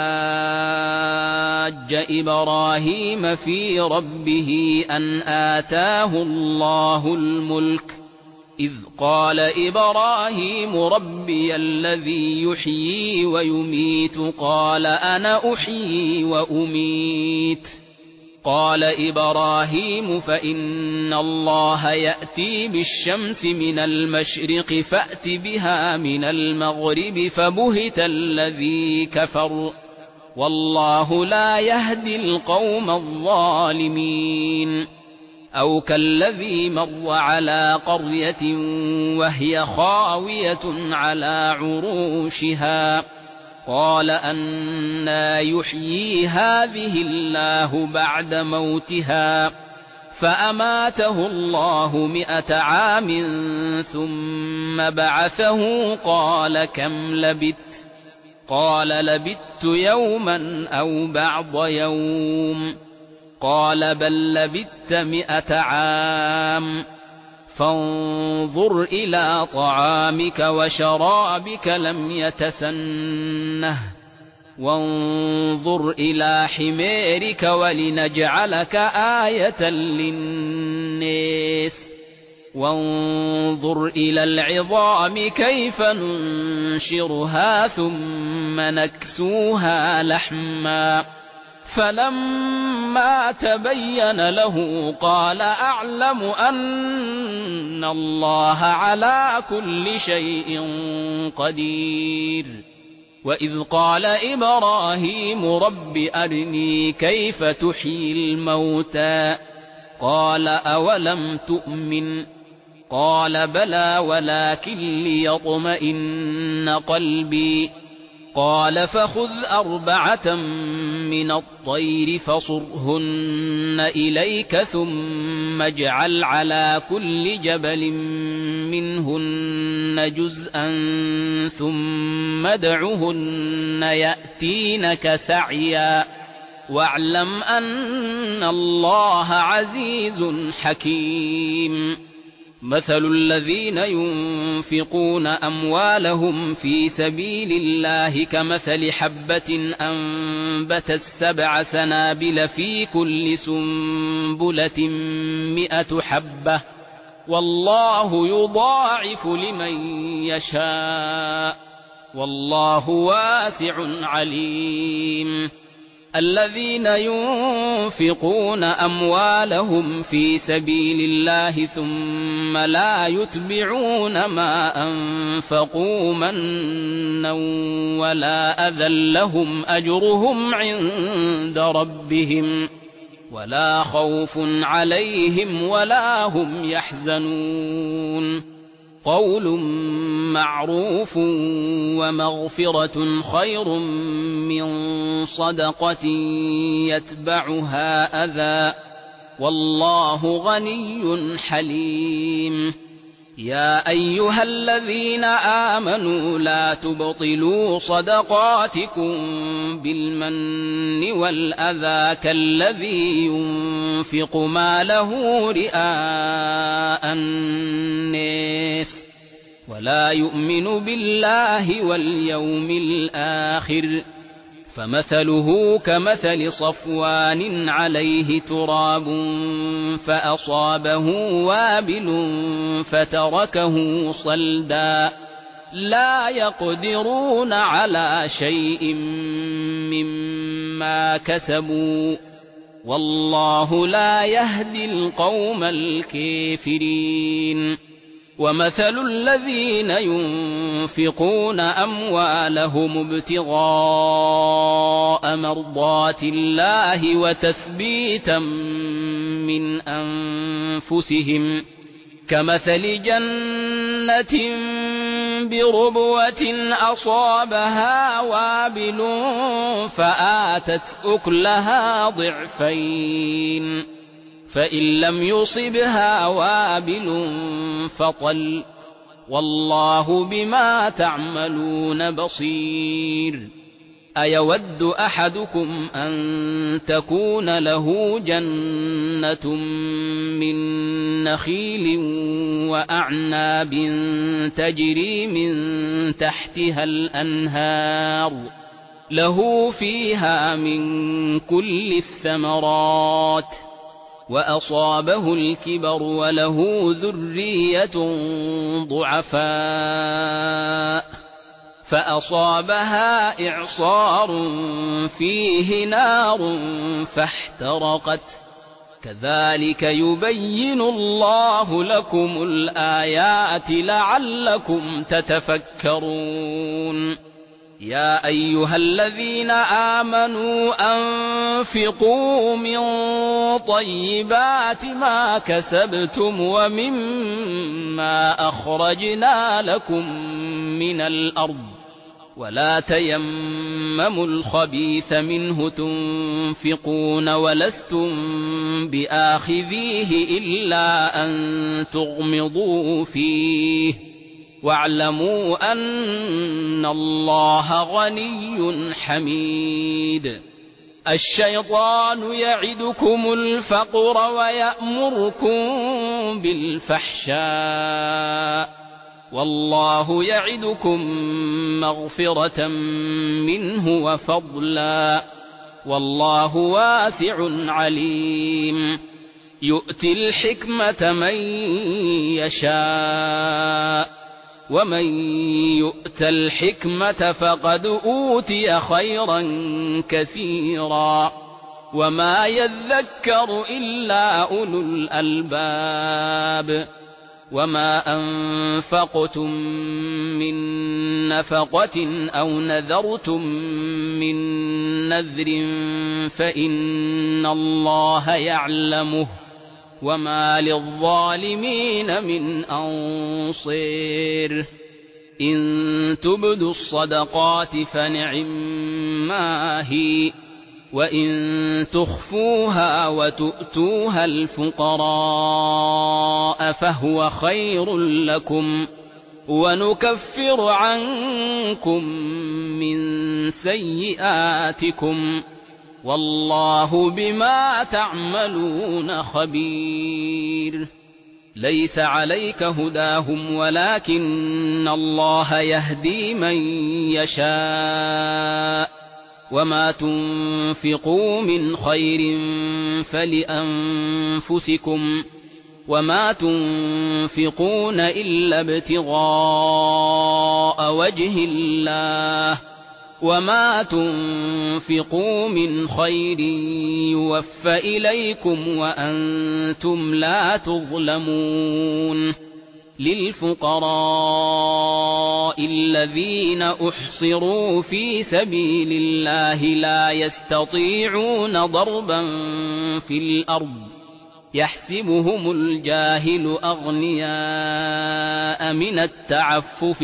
حاج إبراهيم في ربه أن آتاه الله الملك إذ قال إبراهيم ربي الذي يحيي ويميت قال أنا أحيي وأميت قال إبراهيم فإن الله يأتي بالشمس من المشرق فأت بها من المغرب فبهت الذي كفر والله لا يهدي القوم الظالمين أو كالذي مر على قرية وهي خاوية على عروشها قال أنى يحيي هذه الله بعد موتها فأماته الله 100 عام ثم بعثه قال كم لبثت قال لبثت يوما أو بعض يوم قال بل لبثت 100 عام فانظر إلى طعامك وشرابك لم يتسنه وانظر إلى حميرك ولنجعلك آية للناس وانظر إلى العظام كيف ننشرها ثم نكسوها لحما فلما تبين له قال أعلم أن الله على كل شيء قدير وإذ قال إبراهيم رب أرني كيف تحيي الموتى قال أولم تؤمن قال بلى ولكن ليطمئن قلبي قال فخذ 4 من الطير فصرهن إليك ثم اجعل على كل جبل منهن جزءا ثم ادعهن يأتينك سعيا واعلم أن الله عزيز حكيم مثل الذين ينفقون أموالهم في سبيل الله كمثل حبة أنبتت 7 سنابل في كل سنبلة 100 حبة والله يضاعف لمن يشاء والله واسع عليم الذين ينفقون أموالهم في سبيل الله ثم لا يتبعون ما أنفقوا منا ولا أذى لهم أجرهم عند ربهم ولا خوف عليهم ولا هم يحزنون قول معروف ومغفرة خير من صدقة يتبعها أذى والله غني حليم يا أيها الذين آمنوا لا تبطلوا صدقاتكم بالمن والأذى كالذي ينفق ماله رئاء الناس ولا يؤمن بالله واليوم الآخر فمثله كمثل صفوان عليه تراب فأصابه وابل فتركه صلدا لا يقدرون على شيء مما كسبوا والله لا يهدي القوم الكافرين ومثل الذين ينفقون أموالهم ابتغاء مرضات الله وتثبيتا من أنفسهم كمثل جنة بربوة أصابها وابل فآتت أكلها ضعفين فإن لم يصبها وابل فطل والله بما تعملون بصير أيود أحدكم أن تكون له جنة من نخيل وأعناب تجري من تحتها الأنهار له فيها من كل الثمرات وأصابه الكبر وله ذرية ضعفاء فأصابها إعصار فيه نار فاحترقت كذلك يبين الله لكم الآيات لعلكم تتفكرون يا أيها الذين آمنوا أنفقوا من طيبات ما كسبتم ومما أخرجنا لكم من الأرض ولا تيمموا الخبيث منه تنفقون ولستم بآخذيه إلا أن تغمضوا فيه واعلموا أن الله غني حميد الشيطان يعدكم الفقر ويأمركم بالفحشاء والله يعدكم مغفرة منه وفضلا والله واسع عليم يؤتي الحكمة من يشاء ومن يؤت الحكمة فقد أوتي خيرا كثيرا وما يذكر إلا أولو الألباب وما أنفقتم من نفقة أو نذرتم من نذر فإن الله يعلمه وما للظالمين من أنصير إن تبدوا الصدقات فنعما هي وإن تخفوها وتؤتوها الفقراء فهو خير لكم ونكفر عنكم من سيئاتكم والله بما تعملون خبير ليس عليك هداهم ولكن الله يهدي من يشاء وما تنفقوا من خير فلأنفسكم وما تنفقون إلا ابتغاء وجه الله وما تنفقوا من خير يوفى إليكم وأنتم لا تظلمون للفقراء الذين أحصروا في سبيل الله لا يستطيعون ضربا في الأرض يحسبهم الجاهل أغنياء من التعفف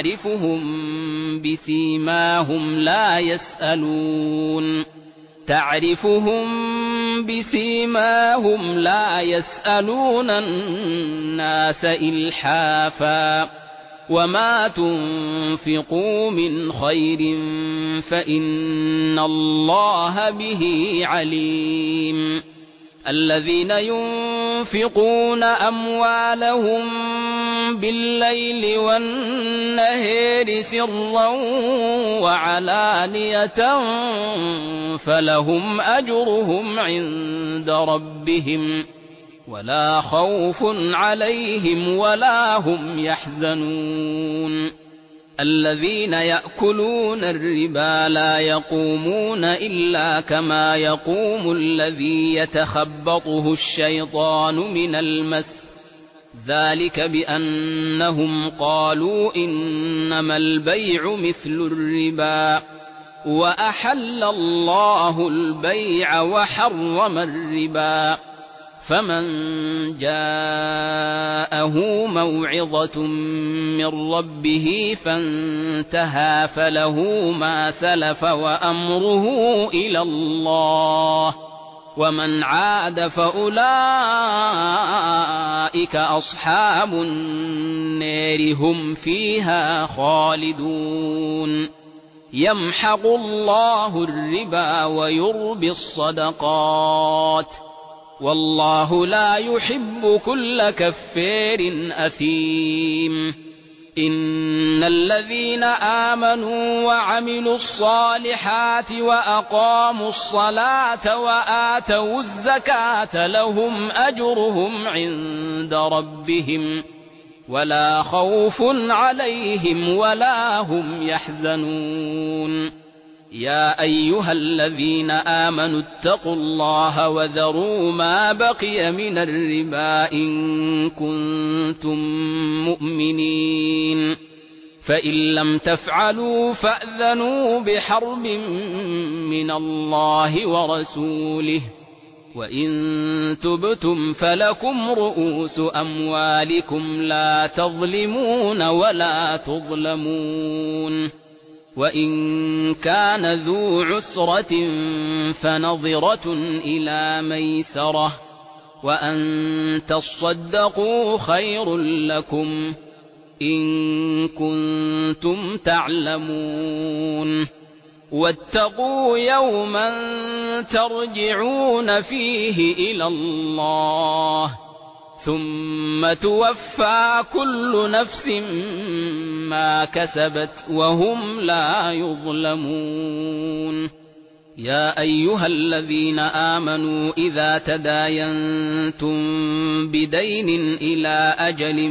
تعرفهم بسيماهم لا يسألون الناس إلحافا وما تنفقوا من خير فإن الله به عليم الذين ينفقون أموالهم بالليل والنهار سرا وعلانية فلهم أجرهم عند ربهم ولا خوف عليهم ولا هم يحزنون الذين يأكلون الربا لا يقومون إلا كما يقوم الذي يتخبطه الشيطان من المس ذلك بأنهم قالوا إنما البيع مثل الربا وأحل الله البيع وحرم الربا فمن جاءه موعظة من ربه فانتهى فله ما سلف وأمره إلى الله ومن عاد فأولئك أصحاب النار هم فيها خالدون يمحق الله الربا ويربي الصدقات والله لا يحب كل كفار أثيم إن الذين آمنوا وعملوا الصالحات وأقاموا الصلاة وآتوا الزكاة لهم أجرهم عند ربهم ولا خوف عليهم ولا هم يحزنون يا أيها الذين آمنوا اتقوا الله وذروا ما بقي من الربا إن كنتم مؤمنين فإن لم تفعلوا فأذنوا بحرب من الله ورسوله وإن تبتم فلكم رؤوس أموالكم لا تظلمون ولا تظلمون وإن كان ذو عسرة فنظرة إلى ميسرة وأن تصدقوا خير لكم إن كنتم تعلمون واتقوا يوما ترجعون فيه إلى الله ثم توفى كل نفس ما كسبت وهم لا يظلمون يا أيها الذين آمنوا إذا تداينتم بدين إلى أجل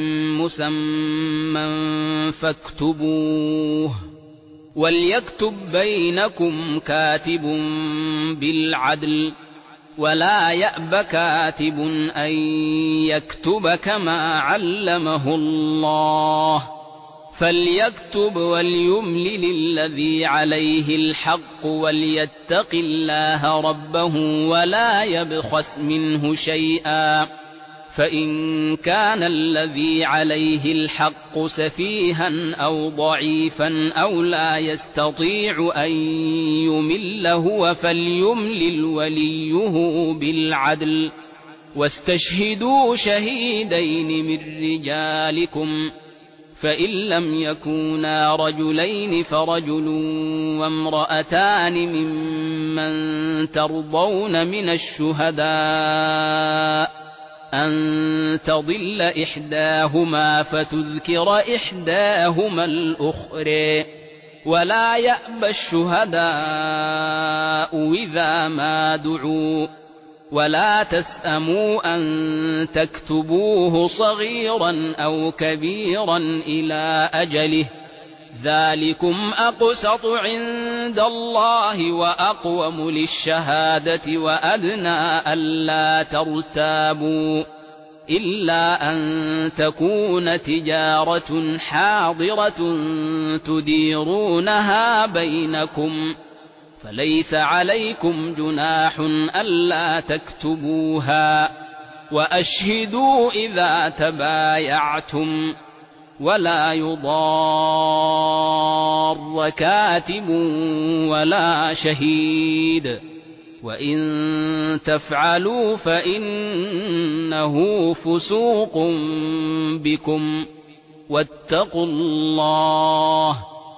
مسمى فاكتبوه وليكتب بينكم كاتب بالعدل ولا يأب كاتب أن يكتب كما علمه الله فليكتب وليملل الذي عليه الحق وليتق الله ربه ولا يبخس منه شيئا فإن كان الذي عليه الحق سفيها أو ضعيفا أو لا يستطيع أن يمل هو فليملل وليه بالعدل واستشهدوا شهيدين من رجالكم فإن لم يكونا رجلين فرجل وامرأتان ممن ترضون من الشهداء أن تضل إحداهما فتذكر إحداهما الأخرى ولا يأبى الشهداء إذا ما دعوا ولا تسأموا أن تكتبوه صغيرا أو كبيرا إلى أجله ذلكم أقسط عند الله وأقوم للشهادة وأدنى ألا ترتابوا إلا أن تكون تجارة حاضرة تديرونها بينكم فليس عليكم جناح ألا تكتبوها وأشهدوا إذا تبايعتم ولا يضار كاتب ولا شهيد وإن تفعلوا فإنه فسوق بكم واتقوا الله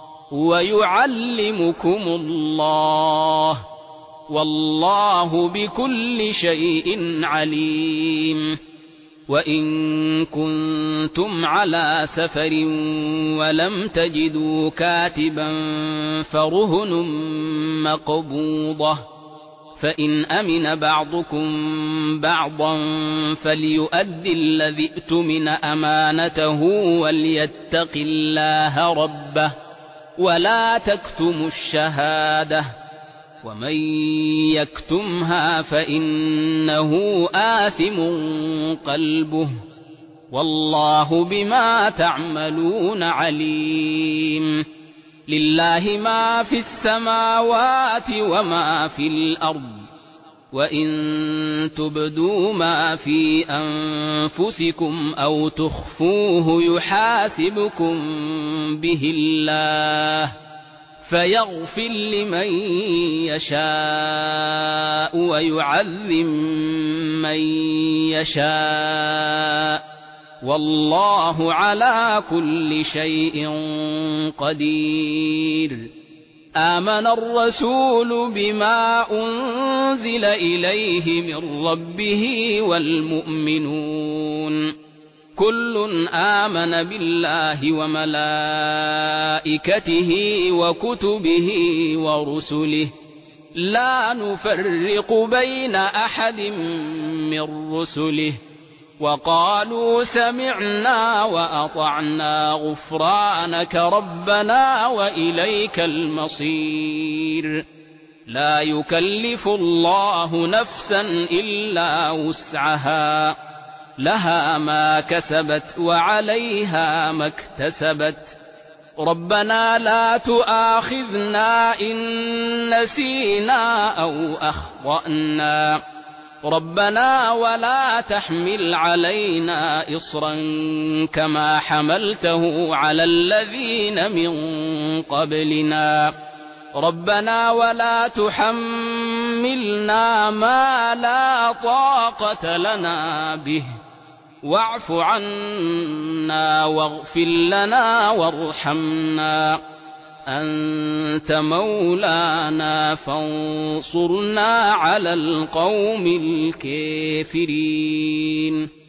ويعلمكم الله والله بكل شيء عليم وإن كنتم على سفر ولم تجدوا كاتبا فرهن مقبوضة فإن أمن بعضكم بعضا فليؤدي الذي ائتمن أمانته وليتق الله ربه ولا تكتموا الشهادة ومن يكتمها فإنه آثم قلبه والله بما تعملون عليم لله ما في السماوات وما في الأرض وإن تبدوا ما في أنفسكم أو تخفوه يحاسبكم به الله فيغفر لمن يشاء ويعذب من يشاء والله على كل شيء قدير آمن الرسول بما أنزل إليه من ربه والمؤمنون كل آمن بالله وملائكته وكتبه ورسله لا نفرق بين أحد من رسله وقالوا سمعنا وأطعنا غفرانك ربنا وإليك المصير لا يكلف الله نفسا إلا وسعها لها ما كسبت وعليها ما اكتسبت ربنا لا تؤاخذنا إن نسينا أو أخطأنا ربنا ولا تحمل علينا إصرا كما حملته على الذين من قبلنا ربنا ولا تحملنا ما لا طاقة لنا به واعف عنا واغفر لنا وارحمنا أنت مولانا فانصرنا على القوم الكافرين